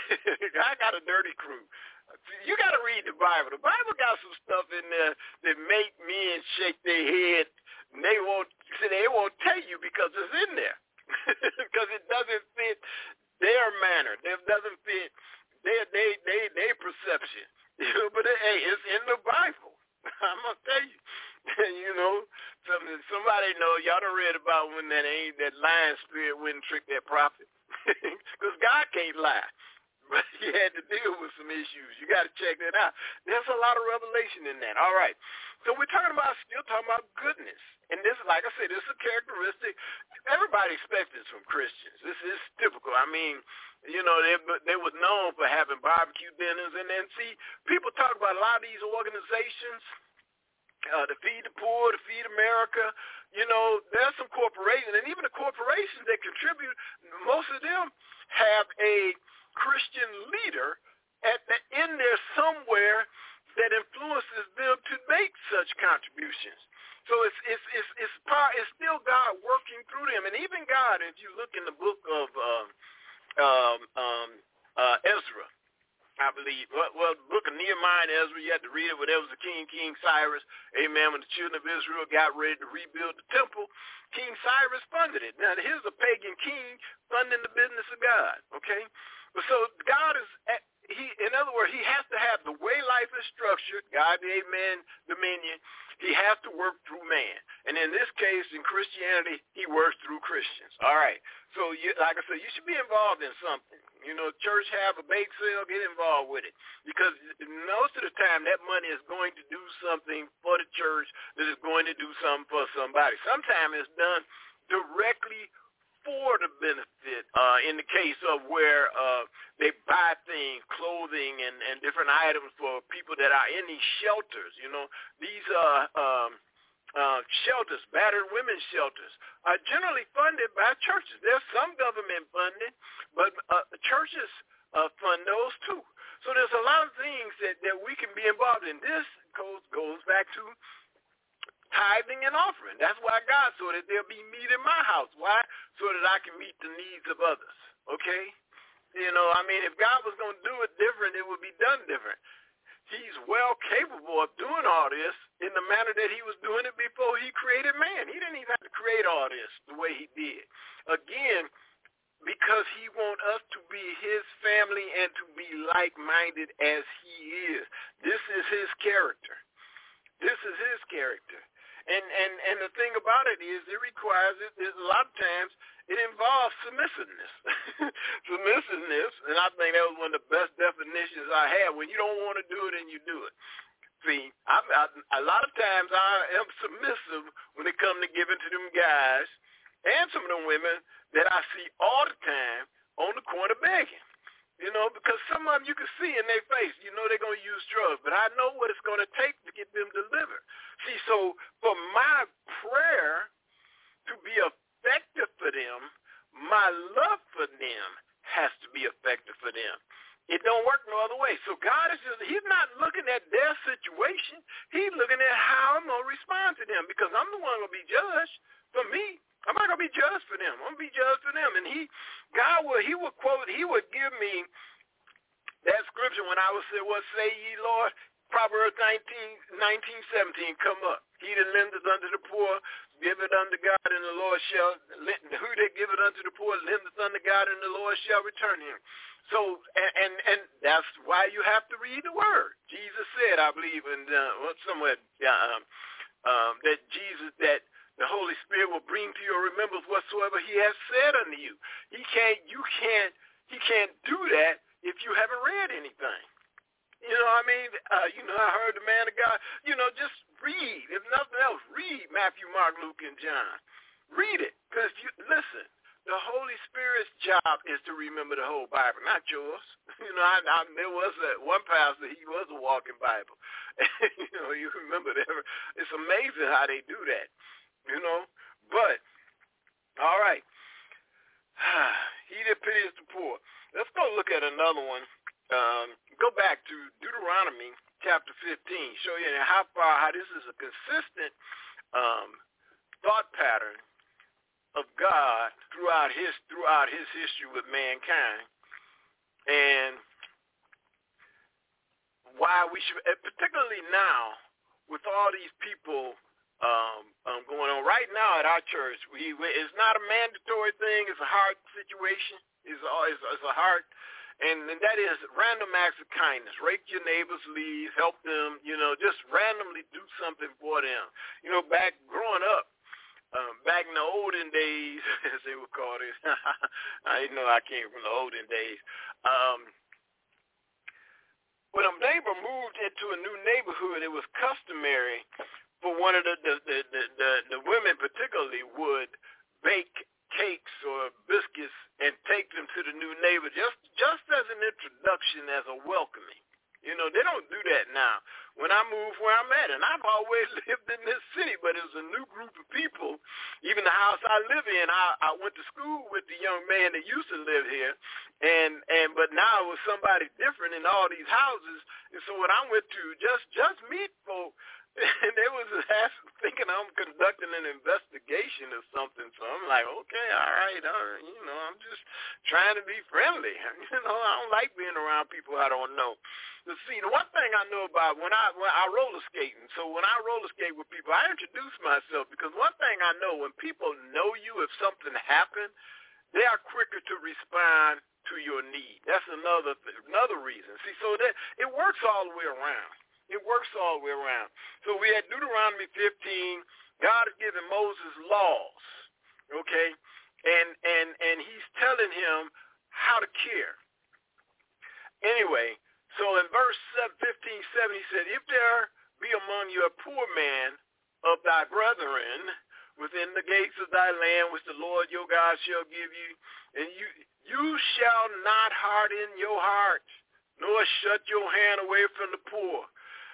I got a dirty crew. You got to read the Bible. The Bible got some stuff in there that make men shake their head. And they won't, see, they won't tell you because it's in there. Because it doesn't fit their manner. It doesn't fit their, they, they, their perception. You know, but, it, hey, it's in the Bible. I'm going to tell you. You know, somebody know, y'all done read about when that ain't that lying spirit went and tricked that prophet. Because God can't lie. But he had to deal with some issues. You got to check that out. There's a lot of revelation in that. All right. So we're talking about, still talking about goodness. And this, like I said, this is a characteristic. Everybody expects this from Christians. This is typical. I mean, you know, they, they were known for having barbecue dinners. And then, see, people talk about a lot of these organizations, uh, to feed the poor, to feed America. You know, there's some corporations, and even the corporations that contribute, most of them have a Christian leader at the in there somewhere that influences them to make such contributions. So it's it's it's it's, part, it's still God working through them, and even God, if you look in the book of um, um, um, uh, Ezra, I believe, well, well, the book of Nehemiah and Ezra, you had to read it when there was a king, King Cyrus. Amen. When the children of Israel got ready to rebuild the temple, King Cyrus funded it. Now here's a pagan king funding the business of God. Okay. So God is, he, in other words, he has to have the way life is structured, God gave man dominion, he has to work through man. And in this case, in Christianity, he works through Christians. All right. So, you, like I said, you should be involved in something. You know, church have a bake sale, get involved with it. Because most of the time, that money is going to do something for the church that is going to do something for somebody. Sometimes it's done directly for the benefit, uh, in the case of where uh, they buy things, clothing, and, and different items for people that are in these shelters. You know, these uh, um, uh, shelters, battered women's shelters, are generally funded by churches. There's some government funding, but uh, churches uh, fund those too. So there's a lot of things that, that we can be involved in. This goes goes back to tithing and offering. That's why God, so that there'll be meat in my house. Why? So that I can meet the needs of others. Okay? You know, I mean, if God was going to do it different, it would be done different. He's well capable of doing all this in the manner that he was doing it before he created man. He didn't even have to create all this the way he did. Again, because he wants us to be his family and to be like-minded as he is. This is his character. This is his character. And, and and the thing about it is it requires, it, it, a lot of times, it involves submissiveness. Submissiveness, and I think that was one of the best definitions I had. When you don't want to do it and you do it. See, I, I, a lot of times I am submissive when it comes to giving to them guys and some of them women that I see all the time on the corner begging. You know, because some of them you can see in their face, you know they're going to use drugs, but I know what it's going to take to get them delivered. See, so for my prayer to be effective for them, my love for them has to be effective for them. It don't work no other way. So God is just, he's not looking at their situation. He's looking at how I'm going to respond to them, because I'm the one going to be judged for me. I'm not going to be judged for them. I'm going to be judged for them. And he, God will, he would quote, he would give me that scripture when I would say, what say ye, Lord? Proverbs nineteen, nineteen, seventeen, come up. He that lendeth unto the poor, give it unto God, and the Lord shall, who that giveth unto the poor, lendeth unto God, and the Lord shall return him. So, and, and and that's why you have to read the word. Jesus said, I believe, in uh, somewhere um, um, that Jesus, that the Holy Spirit will bring to your remembrance whatsoever He has said unto you. He can't, you can't, He can't do that if you haven't read anything. You know what I mean? Uh, you know, I heard the man of God, you know, just read. If nothing else, read Matthew, Mark, Luke, and John. Read it. Because, you listen, the Holy Spirit's job is to remember the whole Bible, not yours. You know, I, I, there was a, one pastor, he was a walking Bible. You know, you remember that. It's amazing how they do that, you know. But, all right. He that pities the poor. Let's go look at another one. Um, go back to Deuteronomy chapter fifteen, show you how far, how this is a consistent um, thought pattern of God throughout his throughout his history with mankind, and why we should, particularly now with all these people um, um, going on right now at our church. We, we it's not a mandatory thing; it's a heart situation. It's, it's, it's a heart. And, and that is random acts of kindness. Rake your neighbor's leaves, help them, you know, just randomly do something for them. You know, back growing up, um, back in the olden days, as they would call it, I didn't know I came from the olden days. Um, when a neighbor moved into a new neighborhood, it was customary for one of the, the, the, the, the, the women particularly would bake cakes or biscuits and take them to the new neighbor just just as an introduction, as a welcoming. You know, they don't do that now. When I moved where I'm at, and I've always lived in this city, but it was a new group of people. Even the house I live in, I, I went to school with the young man that used to live here, and and but now it was somebody different in all these houses. And so when I went to just just meet folk, and they was thinking I'm conducting an investigation or something. So I'm like, okay, all right, all right, you know, I'm just trying to be friendly. You know, I don't like being around people I don't know. But see, the one thing I know about when I when I roller skating, so when I roller skate with people, I introduce myself, because one thing I know, when people know you, if something happened, they are quicker to respond to your need. That's another another reason. See, so that it works all the way around. It works all the way around. So we had Deuteronomy fifteen. God is giving Moses laws, okay, and and and he's telling him how to care. Anyway, so in verse fifteen seven, he said, "If there be among you a poor man of thy brethren within the gates of thy land, which the Lord your God shall give you, and you you shall not harden your heart, nor shut your hand away from the poor.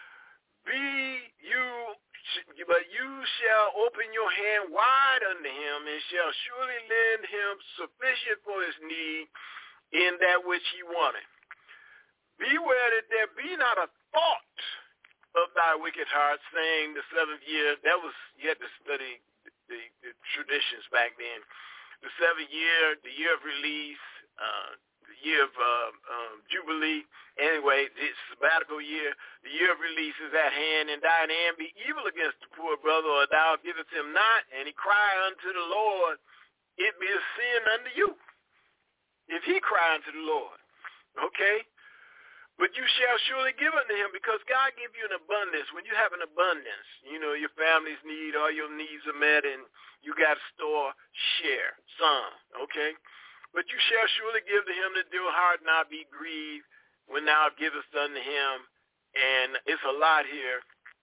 Be you, but you shall open your hand wide unto him, and shall surely lend him sufficient for his need in that which he wanted. Beware that there be not a thought of thy wicked heart, saying the seventh year." That was, you had to study the, the traditions back then. The seventh year, the year of release, uh, the year of uh, um, Jubilee. Anyway, this sabbatical year, the year of release is at hand, and thine hand be evil against the poor brother, or thou givest him not, and he cry unto the Lord, it be a sin unto you, if he cry unto the Lord. Okay? But you shall surely give unto him, because God give you an abundance. When you have an abundance, you know, your family's need, all your needs are met, and you got to store, share, some, okay? But you shall surely give to him that your heart not be grieved, when thou givest unto him. And it's a lot here.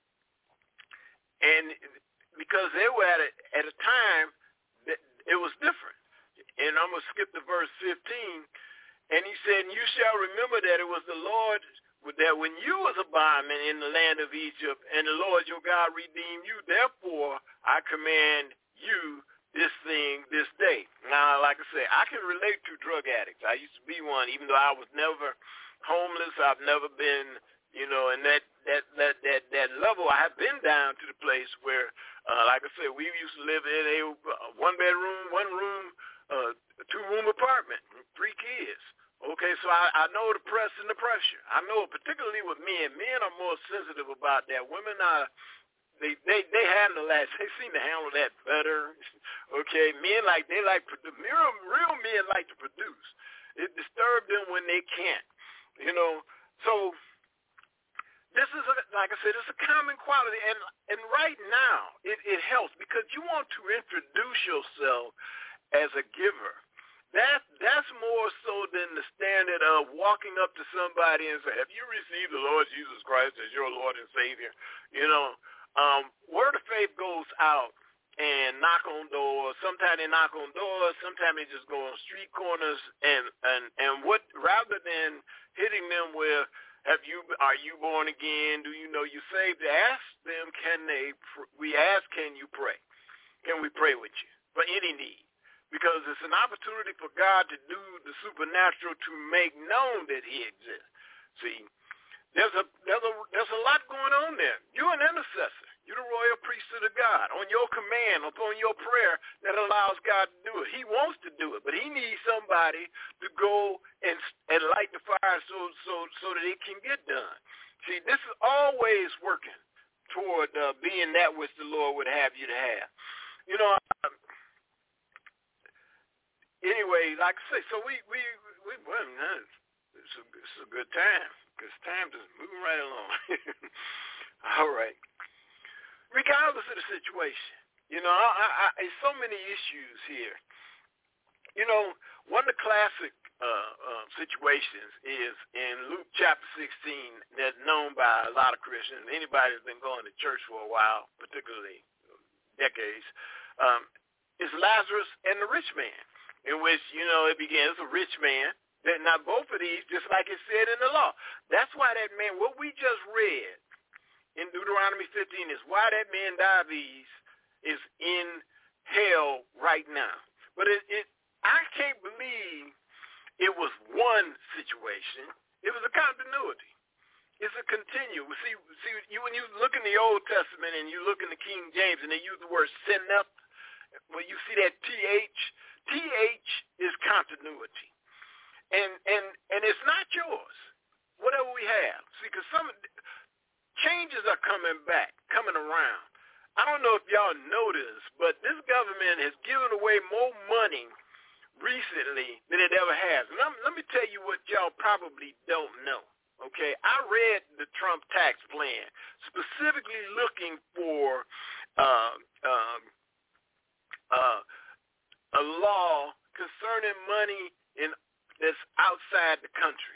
And because they were at a, at a time that it was different. And I'm going to skip to verse fifteen. And he said, "You shall remember that it was the Lord, that when you was a bondman in the land of Egypt, and the Lord your God redeemed you, therefore I command you this thing this day." Now, like I say, I can relate to drug addicts. I used to be one, even though I was never homeless. I've never been, you know, and that that that that, that level. I have been down to the place where, uh, like I said, we used to live in a one bedroom, one room, uh, two room apartment, three kids. Okay, so I, I know the press and the pressure. I know, particularly with men. Men are more sensitive about that. Women are. They, they they handle that. They seem to handle that better. Okay, men like they like real real men like to produce. It disturbs them when they can't. You know, so this is, a, like I said, it's a common quality. And and right now, it, it helps because you want to introduce yourself as a giver. That, that's more so than the standard of walking up to somebody and say, have you received the Lord Jesus Christ as your Lord and Savior? You know, um, word of faith goes out and knock on doors. Sometimes they knock on doors. Sometimes they just go on street corners. And, and, and what rather than hitting them with, have you, are you born again? Do you know you're saved? Ask them, can they, we ask, can you pray? Can we pray with you for any need? Because it's an opportunity for God to do the supernatural to make known that he exists. See, there's a there's a there's a lot going on there. You're an intercessor. You're the royal priesthood of God. On your command, upon your prayer, that allows God to do it. He wants to do it, but he needs somebody to go and and light the fire so so so that it can get done. See, this is always working toward uh, being that which the Lord would have you to have. You know. I, Anyway, like I say, so we, we, we well, it's a, it's a good time because time just moving right along. All right. Regardless of the situation, you know, I, I, I, so many issues here. You know, one of the classic uh, uh, situations is in Luke chapter sixteen that's known by a lot of Christians. Anybody that's been going to church for a while, particularly decades, um, is Lazarus and the rich man. In which, you know, it begins a rich man. Now, both of these, just like it said in the law. That's why that man, what we just read in Deuteronomy fifteen is why that man diabetes is in hell right now. But it, it I can't believe it was one situation. It was a continuity. It's a continuum. See, see, you when you look in the Old Testament and you look in the King James and they use the word synep, when you see that T H, T H is continuity, and and and it's not yours. Whatever we have, see, because some changes are coming back, coming around. I don't know if y'all know this, but this government has given away more money recently than it ever has. And I'm, let me tell you what y'all probably don't know. Okay, I read the Trump tax plan, specifically looking for. Uh, um, uh, a law concerning money in that's outside the country.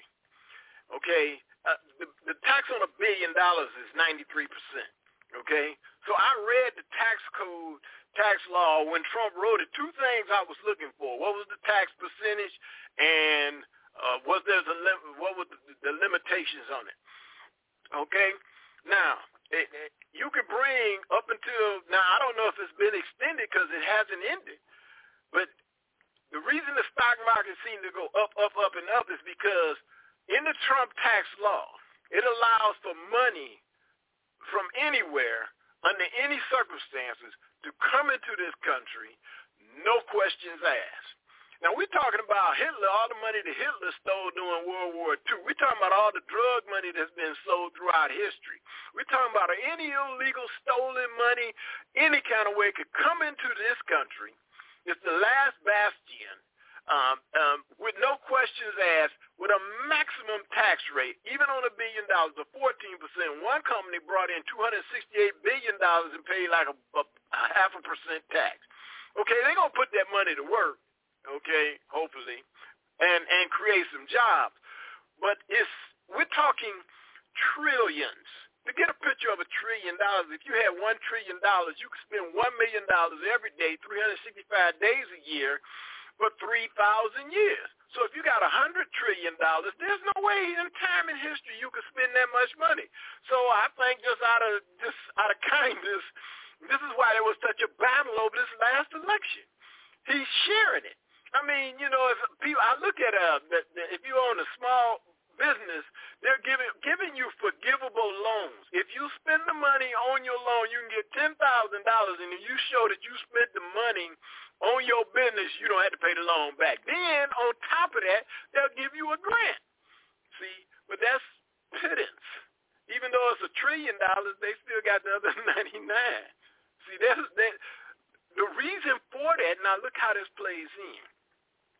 Okay, uh, the, the tax on a billion dollars is ninety-three percent. Okay, so I read the tax code, tax law when Trump wrote it. Two things I was looking for: what was the tax percentage, and uh, was there a lim- what were the, the limitations on it? Okay, now. It, it, you could bring up until now. I don't know if it's been extended because it hasn't ended. But the reason the stock market seemed to go up, up, up, and up is because in the Trump tax law, it allows for money from anywhere, under any circumstances, to come into this country, no questions asked. Now, we're talking about Hitler, all the money that Hitler stole during World War Two. We're talking about all the drug money that's been sold throughout history. We're talking about any illegal stolen money, any kind of way could come into this country. It's the last bastion, um, um, with no questions asked, with a maximum tax rate, even on a billion dollars, of fourteen percent. One company brought in two hundred sixty-eight billion dollars and paid like a, a, a half a percent tax. Okay, they're going to put that money to work. Okay, hopefully, and and create some jobs. But it's we're talking trillions. To get a picture of a trillion dollars, if you had one trillion dollars, you could spend one million dollars every day, three hundred sixty-five days a year, for three thousand years. So if you got one hundred trillion dollars, there's no way in time in history you could spend that much money. So I think just out of just out of kindness, this is why there was such a battle over this last election. He's sharing it. I mean, you know, if people, I look at uh, the, the, if you own a small business, they're giving giving you forgivable loans. If you spend the money on your loan, you can get ten thousand dollars, and if you show that you spent the money on your business, you don't have to pay the loan back. Then, on top of that, they'll give you a grant. See, but that's pittance. Even though it's a trillion dollars, they still got the other ninety-nine. See, that's that. The reason for that, now look how this plays in.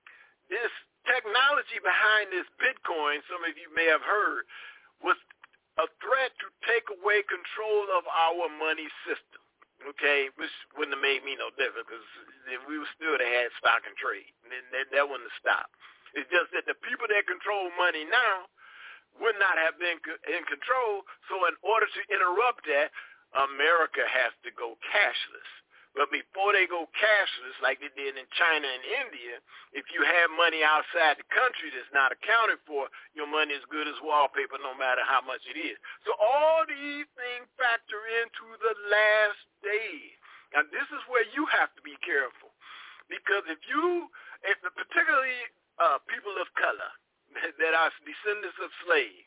this technology behind this Bitcoin, some of you may have heard, was a threat to take away control of our money system. Okay, which wouldn't have made me no difference because if we were still to have stock and trade, then that, that wouldn't have stopped. It's just that the people that control money now would not have been in control. So in order to interrupt that, America has to go cashless. But before they go cashless, like they did in China and India, if you have money outside the country that's not accounted for, your money is good as wallpaper no matter how much it is. So all these things factor into the last days. Now, this is where you have to be careful. Because if you, if particularly uh, people of color that are descendants of slaves,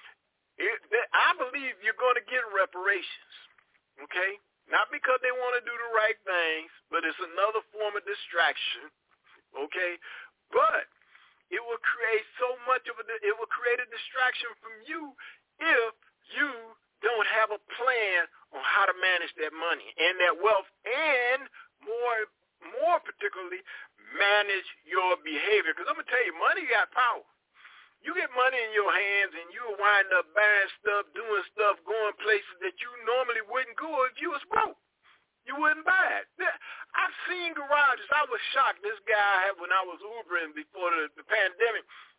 it, I believe you're going to get reparations, okay? Not because they want to do the right things, but it's another form of distraction, okay? But it will create so much of a, it will create a distraction from you if you don't have a plan on how to manage that money and that wealth, and more, more particularly, manage your behavior. Because I'm going to tell you, money got power. You get money in your hands and you'll wind up buying stuff, doing stuff, going places that you normally wouldn't go if you was broke. You wouldn't buy it. I've seen garages. I was shocked. This guy, when I was Ubering before the, the pandemic,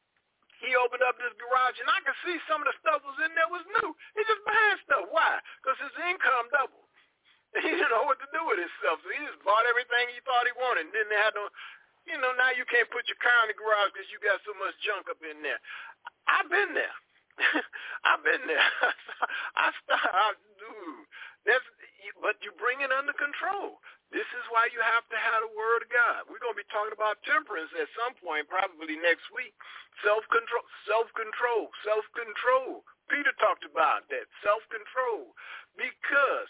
he opened up this garage and I could see some of the stuff was in there was new. He just buying stuff. Why? Because his income doubled. He didn't know what to do with himself, so he just bought everything he thought he wanted and didn't have no... You know, now you can't put your car in the garage because you got so much junk up in there. I've been there. I've been there. I start, I do. That's, but you bring it under control. This is why you have to have the Word of God. We're going to be talking about temperance at some point, probably next week. Self-control, self-control, self-control. Peter talked about that, self-control. Because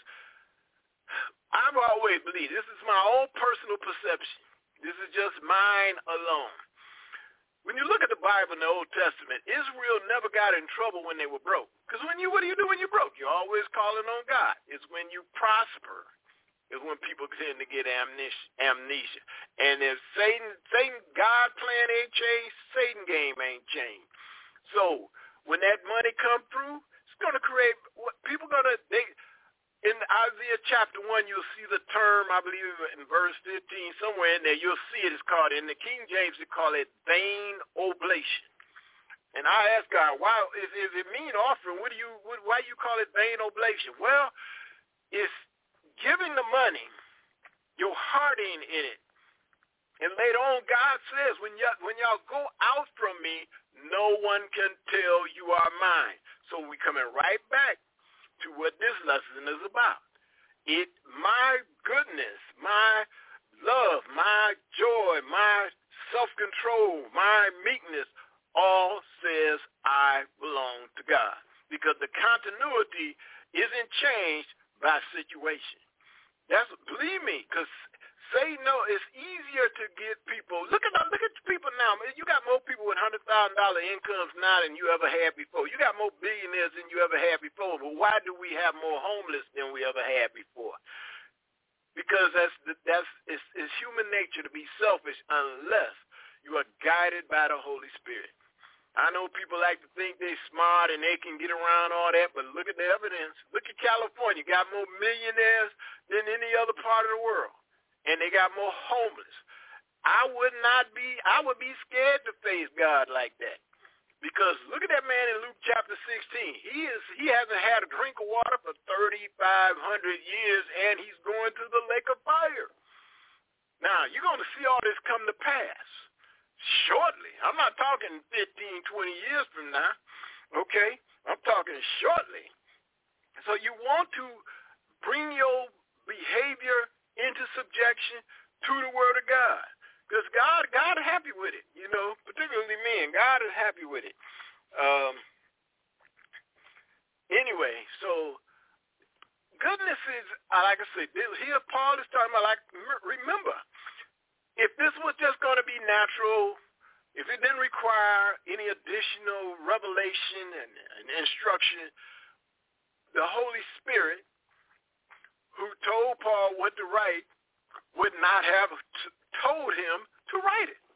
I've always believed, this is my own personal perception. This is just mine alone. When you look at the Bible in the Old Testament, Israel never got in trouble when they were broke. Because when you, what do you do when you're broke? You're always calling on God. It's when you prosper is when people tend to get amnesia. And if Satan, Satan, God plan ain't changed, Satan game ain't changed. So when that money come through, it's going to create, what people going to, they, in Isaiah chapter one, you'll see the term, I believe in verse fifteen, somewhere in there, you'll see it. It's called, in the King James, they call it vain oblation. And I asked God, why, if, if it mean offering, what do you, what, why you call it vain oblation? Well, it's giving the money, your heart ain't in it. And later on, God says, when y'all, when y'all go out from me, no one can tell you are mine. So we coming right back to what this lesson is about. It, my goodness, my love, my joy, my self-control, my meekness, all says I belong to God. Because the continuity isn't changed by situation. That's, believe me, because Satan know it's easier to get people. Look at look at people now. Man, you got more people with one hundred thousand dollars incomes now than you ever had before. You got more billionaires than you ever had before. But why do we have more homeless than we ever had before? Because that's that's it's, it's human nature to be selfish unless you are guided by the Holy Spirit. I know people like to think they're smart and they can get around all that, but look at the evidence. Look at California. Got more millionaires than any other part of the world. And they got more homeless. I would not be, I would be scared to face God like that. Because look at that man in Luke chapter sixteen. He is, he hasn't had a drink of water for thirty-five hundred years, and he's going to the lake of fire. Now, you're going to see all this come to pass shortly. I'm not talking fifteen, twenty years from now, okay? I'm talking shortly. So you want to bring your behavior into subjection to the Word of God. Because God, God is happy with it, you know, particularly men. God is happy with it. Um, anyway, so goodness is, like I said, here Paul is talking about, like, remember, if this was just going to be natural, if it didn't require any additional revelation and, and instruction, the Holy Spirit, who told Paul what to write, would not have t- told him to write it.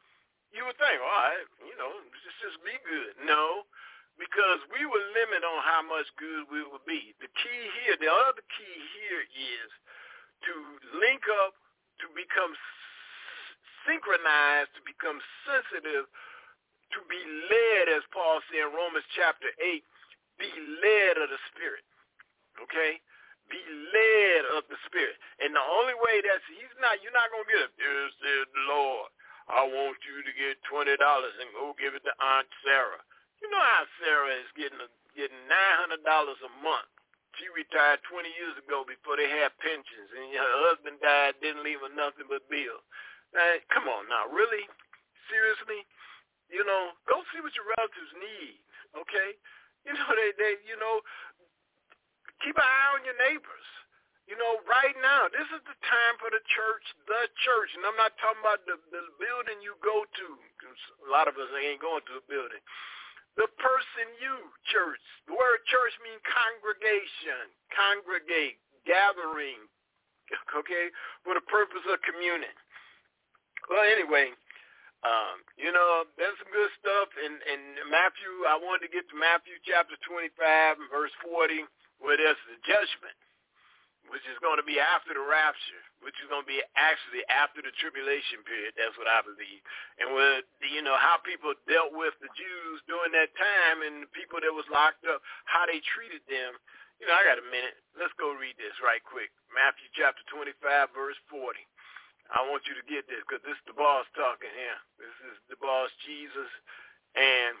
You would think, all right, you know, just, just be good. No, because we will limit on how much good we will be. The key here, the other key here is to link up, to become synchronized, to become sensitive, to be led, as Paul said in Romans chapter eight, be led of the Spirit, okay? Be led of the Spirit. And the only way that's, he's not, you're not going to get it. Dear said the Lord, I want you to get twenty dollars and go give it to Aunt Sarah. You know how Sarah is getting a, getting nine hundred dollars a month. She retired twenty years ago before they had pensions, and her husband died, didn't leave her nothing but bills. Now, come on now, really? Seriously? You know, go see what your relatives need, okay? You know, they, they you know, keep an eye on your neighbors. You know, right now, this is the time for the church, the church, and I'm not talking about the, the building you go to. A lot of us ain't going to a building. The person you, church. The word church means congregation, congregate, gathering, okay, for the purpose of communing. Well, anyway, um, you know, there's some good stuff in, in Matthew. I wanted to get to Matthew chapter twenty-five and verse forty, where there's the judgment, which is going to be after the rapture, which is going to be actually after the tribulation period. That's what I believe. And with, you know, how people dealt with the Jews during that time and the people that was locked up, how they treated them. You know, I got a minute. Let's go read this right quick. Matthew chapter twenty-five, verse forty. I want you to get this because this is the boss talking here. This is the boss, Jesus. And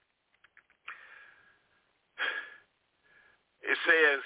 it says,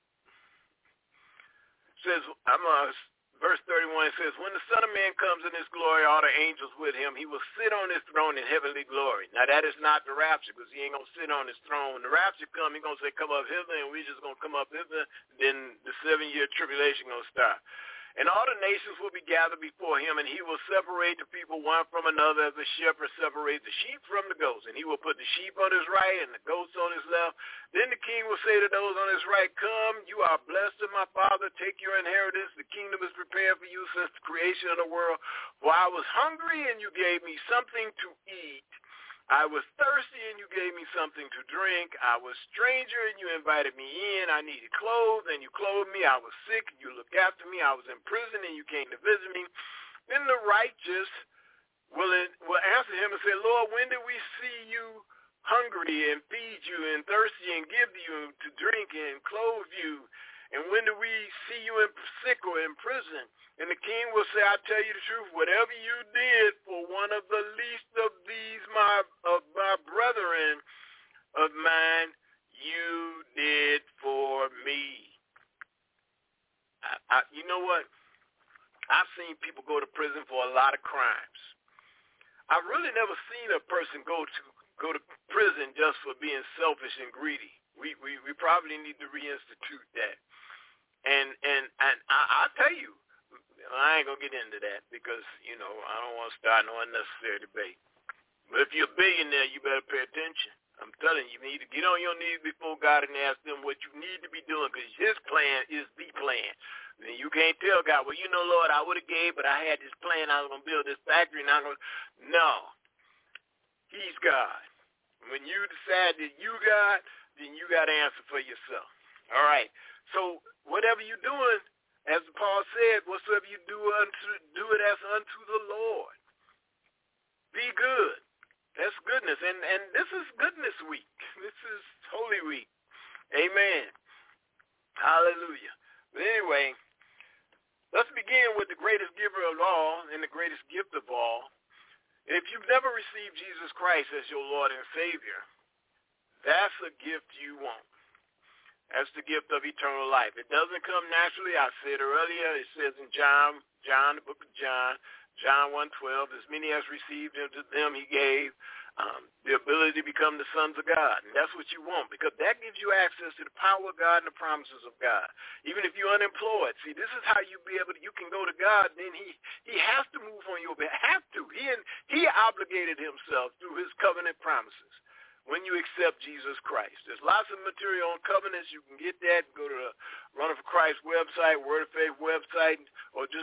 says, I'm uh, verse thirty-one, it says, when the Son of Man comes in his glory, all the angels with him, he will sit on his throne in heavenly glory. Now, that is not the rapture, because he ain't going to sit on his throne. When the rapture come, he's going to say, come up hither, and we just going to come up hither. Then the seven-year tribulation going to start. And all the nations will be gathered before him, and he will separate the people one from another as a shepherd separates the sheep from the goats. And he will put the sheep on his right and the goats on his left. Then the king will say to those on his right, come, you are blessed of my Father. Take your inheritance. The kingdom is prepared for you since the creation of the world. For I was hungry, and you gave me something to eat. I was thirsty, and you gave me something to drink. I was stranger, and you invited me in. I needed clothes, and you clothed me. I was sick, and you looked after me. I was in prison, and you came to visit me. Then the righteous will, will answer him and say, Lord, when did we see you hungry and feed you and thirsty and give you to drink and clothe you? And when do we see you in sick or in prison? And the king will say, I tell you the truth, whatever you did for one of the least of these, my of my brethren of mine, you did for me. I, I, you know what? I've seen people go to prison for a lot of crimes. I've really never seen a person go to go to prison just for being selfish and greedy. We we, we probably need to reinstitute that. And and and I, I'll tell you, I ain't gonna get into that because you know I don't want to start no unnecessary debate. But if you're a billionaire, you better pay attention. I'm telling you, you need to get on your knees before God and ask them what you need to be doing because His plan is the plan. And you can't tell God, well, you know, Lord, I would have gave, but I had this plan. I was gonna build this factory, and I'm gonna. No, He's God. When you decide that you God, then you got to answer for yourself. All right. So whatever you're doing, as Paul said, whatsoever you do unto, do it as unto the Lord. Be good. That's goodness. And and this is goodness week. This is Holy Week. Amen. Hallelujah. But anyway, let's begin with the greatest giver of all and the greatest gift of all. If you've never received Jesus Christ as your Lord and Savior, that's a gift you want. That's the gift of eternal life. It doesn't come naturally. I said earlier, it says in John, John, the book of John, John one twelve, as many as received him, to them he gave um, the ability to become the sons of God. And that's what you want because that gives you access to the power of God and the promises of God. Even if you're unemployed. See, this is how you be able to, you can go to God, then he, he has to move on your behalf. Have to. He, he obligated himself through his covenant promises. When you accept Jesus Christ. There's lots of material on covenants. You can get that. Go to the Running for Christ website, Word of Faith website, or just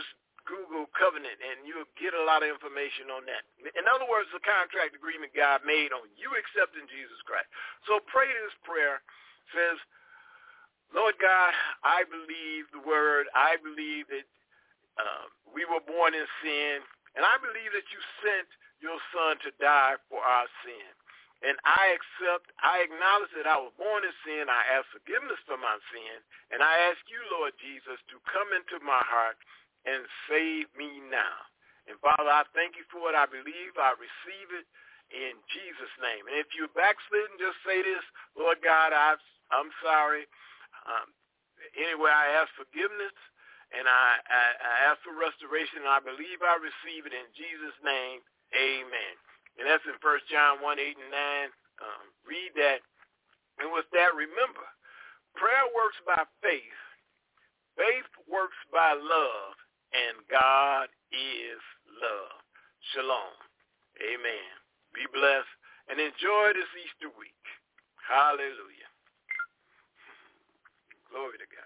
Google covenant, and you'll get a lot of information on that. In other words, the contract agreement God made on you accepting Jesus Christ. So pray this prayer. Says, Lord God, I believe the word. I believe that uh, we were born in sin, and I believe that you sent your son to die for our sin. And I accept, I acknowledge that I was born in sin. I ask forgiveness for my sin. And I ask you, Lord Jesus, to come into my heart and save me now. And Father, I thank you for it. I believe, I receive it in Jesus' name. And if you're backslidden, just say this, Lord God, I've, I'm sorry. Um, anyway, I ask forgiveness, and I, I, I ask for restoration, and I believe I receive it in Jesus' name. Amen. And that's in First John one, eight, and nine. Um, read that. And with that, remember, prayer works by faith. Faith works by love. And God is love. Shalom. Amen. Be blessed. And enjoy this Easter week. Hallelujah. Glory to God.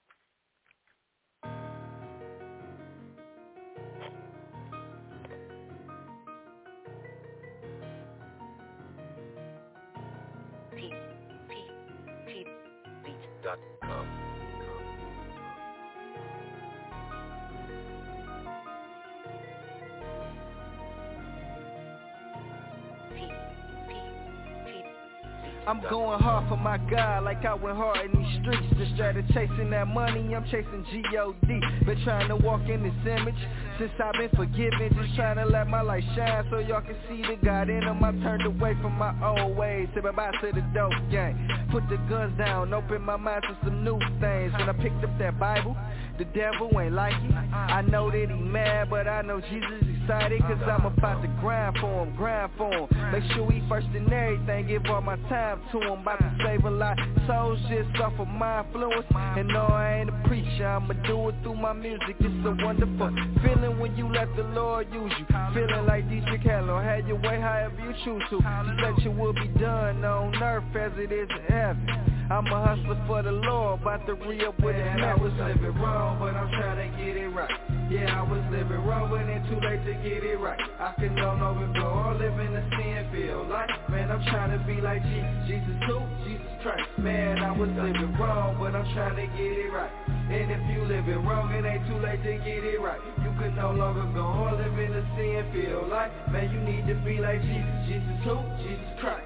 Dot com. I'm going hard for my God like I went hard in these streets. Instead of chasing that money, I'm chasing G O D. Been trying to walk in this image since I've been forgiven. Just trying to let my light shine so y'all can see the God in them. I turned away from my old ways, said bye-bye to the dope gang. Put the guns down, open my mind to some new things. When I picked up that Bible, the devil ain't like it. I know that he mad, but I know Jesus excited. Cause I'm about to grind for him, grind for him. Make sure he first in everything, give all my time to him. About to save a lot souls just off of my influence. And no, I ain't a preacher, I'ma do it through my music. It's a wonderful feeling when you let the Lord use you. Feeling like Dietrich Haller, have your way however you choose to. Just let your will be done on earth as it is in heaven. I'm a hustler for the Lord, about to re-up with it. I was living wrong, but I'm trying to get it right. Yeah, I was living wrong, but it's too late to get it right. I can no longer go on living the sin field like, man, I'm trying to be like Jesus. Jesus who? Jesus Christ. Man, I was living wrong, but I'm trying to get it right. And if you living wrong, it ain't too late to get it right. You can no longer go on living the sin field like, man, you need to be like Jesus. Jesus who? Jesus Christ.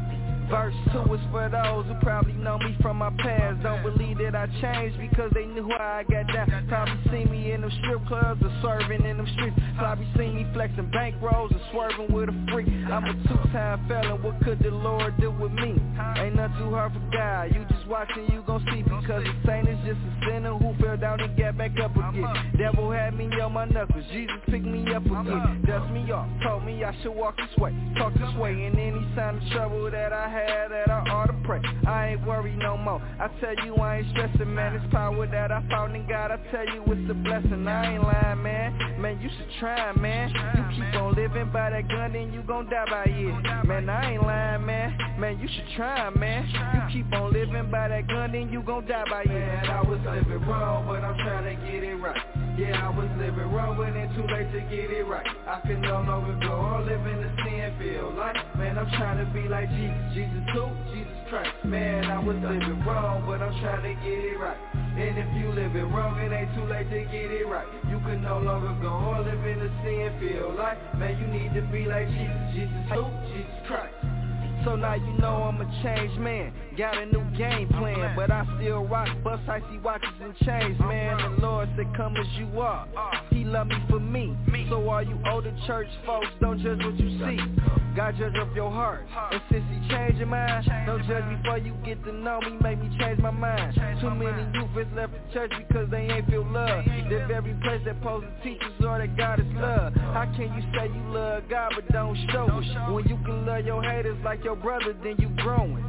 Verse two is for those who probably know me from my past. Don't believe that I changed because they knew how I got down. Probably see me in them strip clubs or serving in them streets. Probably see me flexing bankrolls or swerving with a freak. I'm a two-time felon, what could the Lord do with me? Ain't nothing too hard for God, you just watching, you gon' see. Because the saint is just a sinner who fell down and got back up again. Devil had me on my knuckles, Jesus picked me up again. Dust me off, told me I should walk this way, talk this way. And any sign of trouble that I had, that I ought to pray, I ain't worried no more. I tell you I ain't stressing, man. It's power that I found in God. I tell you it's a blessing. I ain't lying, man. Man, you should try, man. You keep on living by that gun, then you gon' die by it. Man, I ain't lying, man. Man, you should try, man. You keep on living by that gun, then you gon' die by it. Man, I was living wrong, but I'm trying to get it right. Yeah, I was living wrong, but it's too late to get it right. I can no longer go on living the sin field like, man, I'm trying to be like Jesus. Jesus who? Jesus Christ. Man, I was living wrong, but I'm trying to get it right. And if you living wrong, it ain't too late to get it right. You can no longer go on living the sin field like, man, you need to be like Jesus. Jesus who? Jesus Christ. So now you know I'm a changed man. Got a new game plan, but I still rock bust icy watches and chains, man. The Lord said come as you are. He love me for me. So all you older church folks, don't judge what you see. God judge up your heart. And since he changed your mind, don't judge before you get to know me. Make me change my mind. Too many youth has left the church because they ain't feel love. The very place that supposed to teach us all that God is love. How can you say you love God but don't show it? When you can love your haters like your brother, then you growing.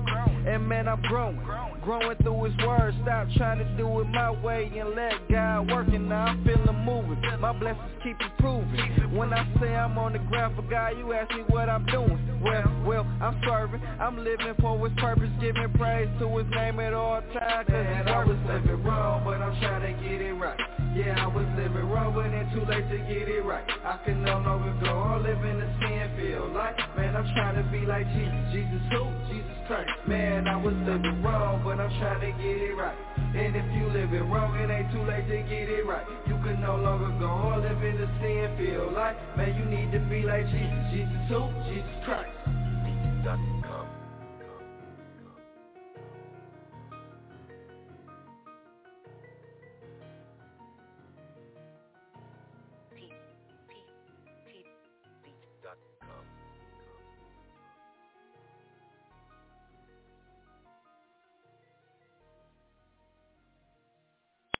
And man, I'm growing, growing through his word. Stop trying to do it my way and let God work. And now I'm feeling moving, my blessings keep improving. When I say I'm on the ground for God, you ask me what I'm doing. Well, well, I'm serving, I'm living for his purpose, giving praise to his name at all times. Man, I was living wrong, but I'm trying to get it right. Yeah, I was living wrong, but it's too late to get it right. I can no longer go on living the sin field like, man, I'm trying to be like Jesus. Jesus who? Jesus Christ. Man, I was living wrong, but I'm trying to get it right. And if you living wrong, it ain't too late to get it right. You can no longer go on living the sin field like, man, you need to be like Jesus. Jesus who? Jesus Christ.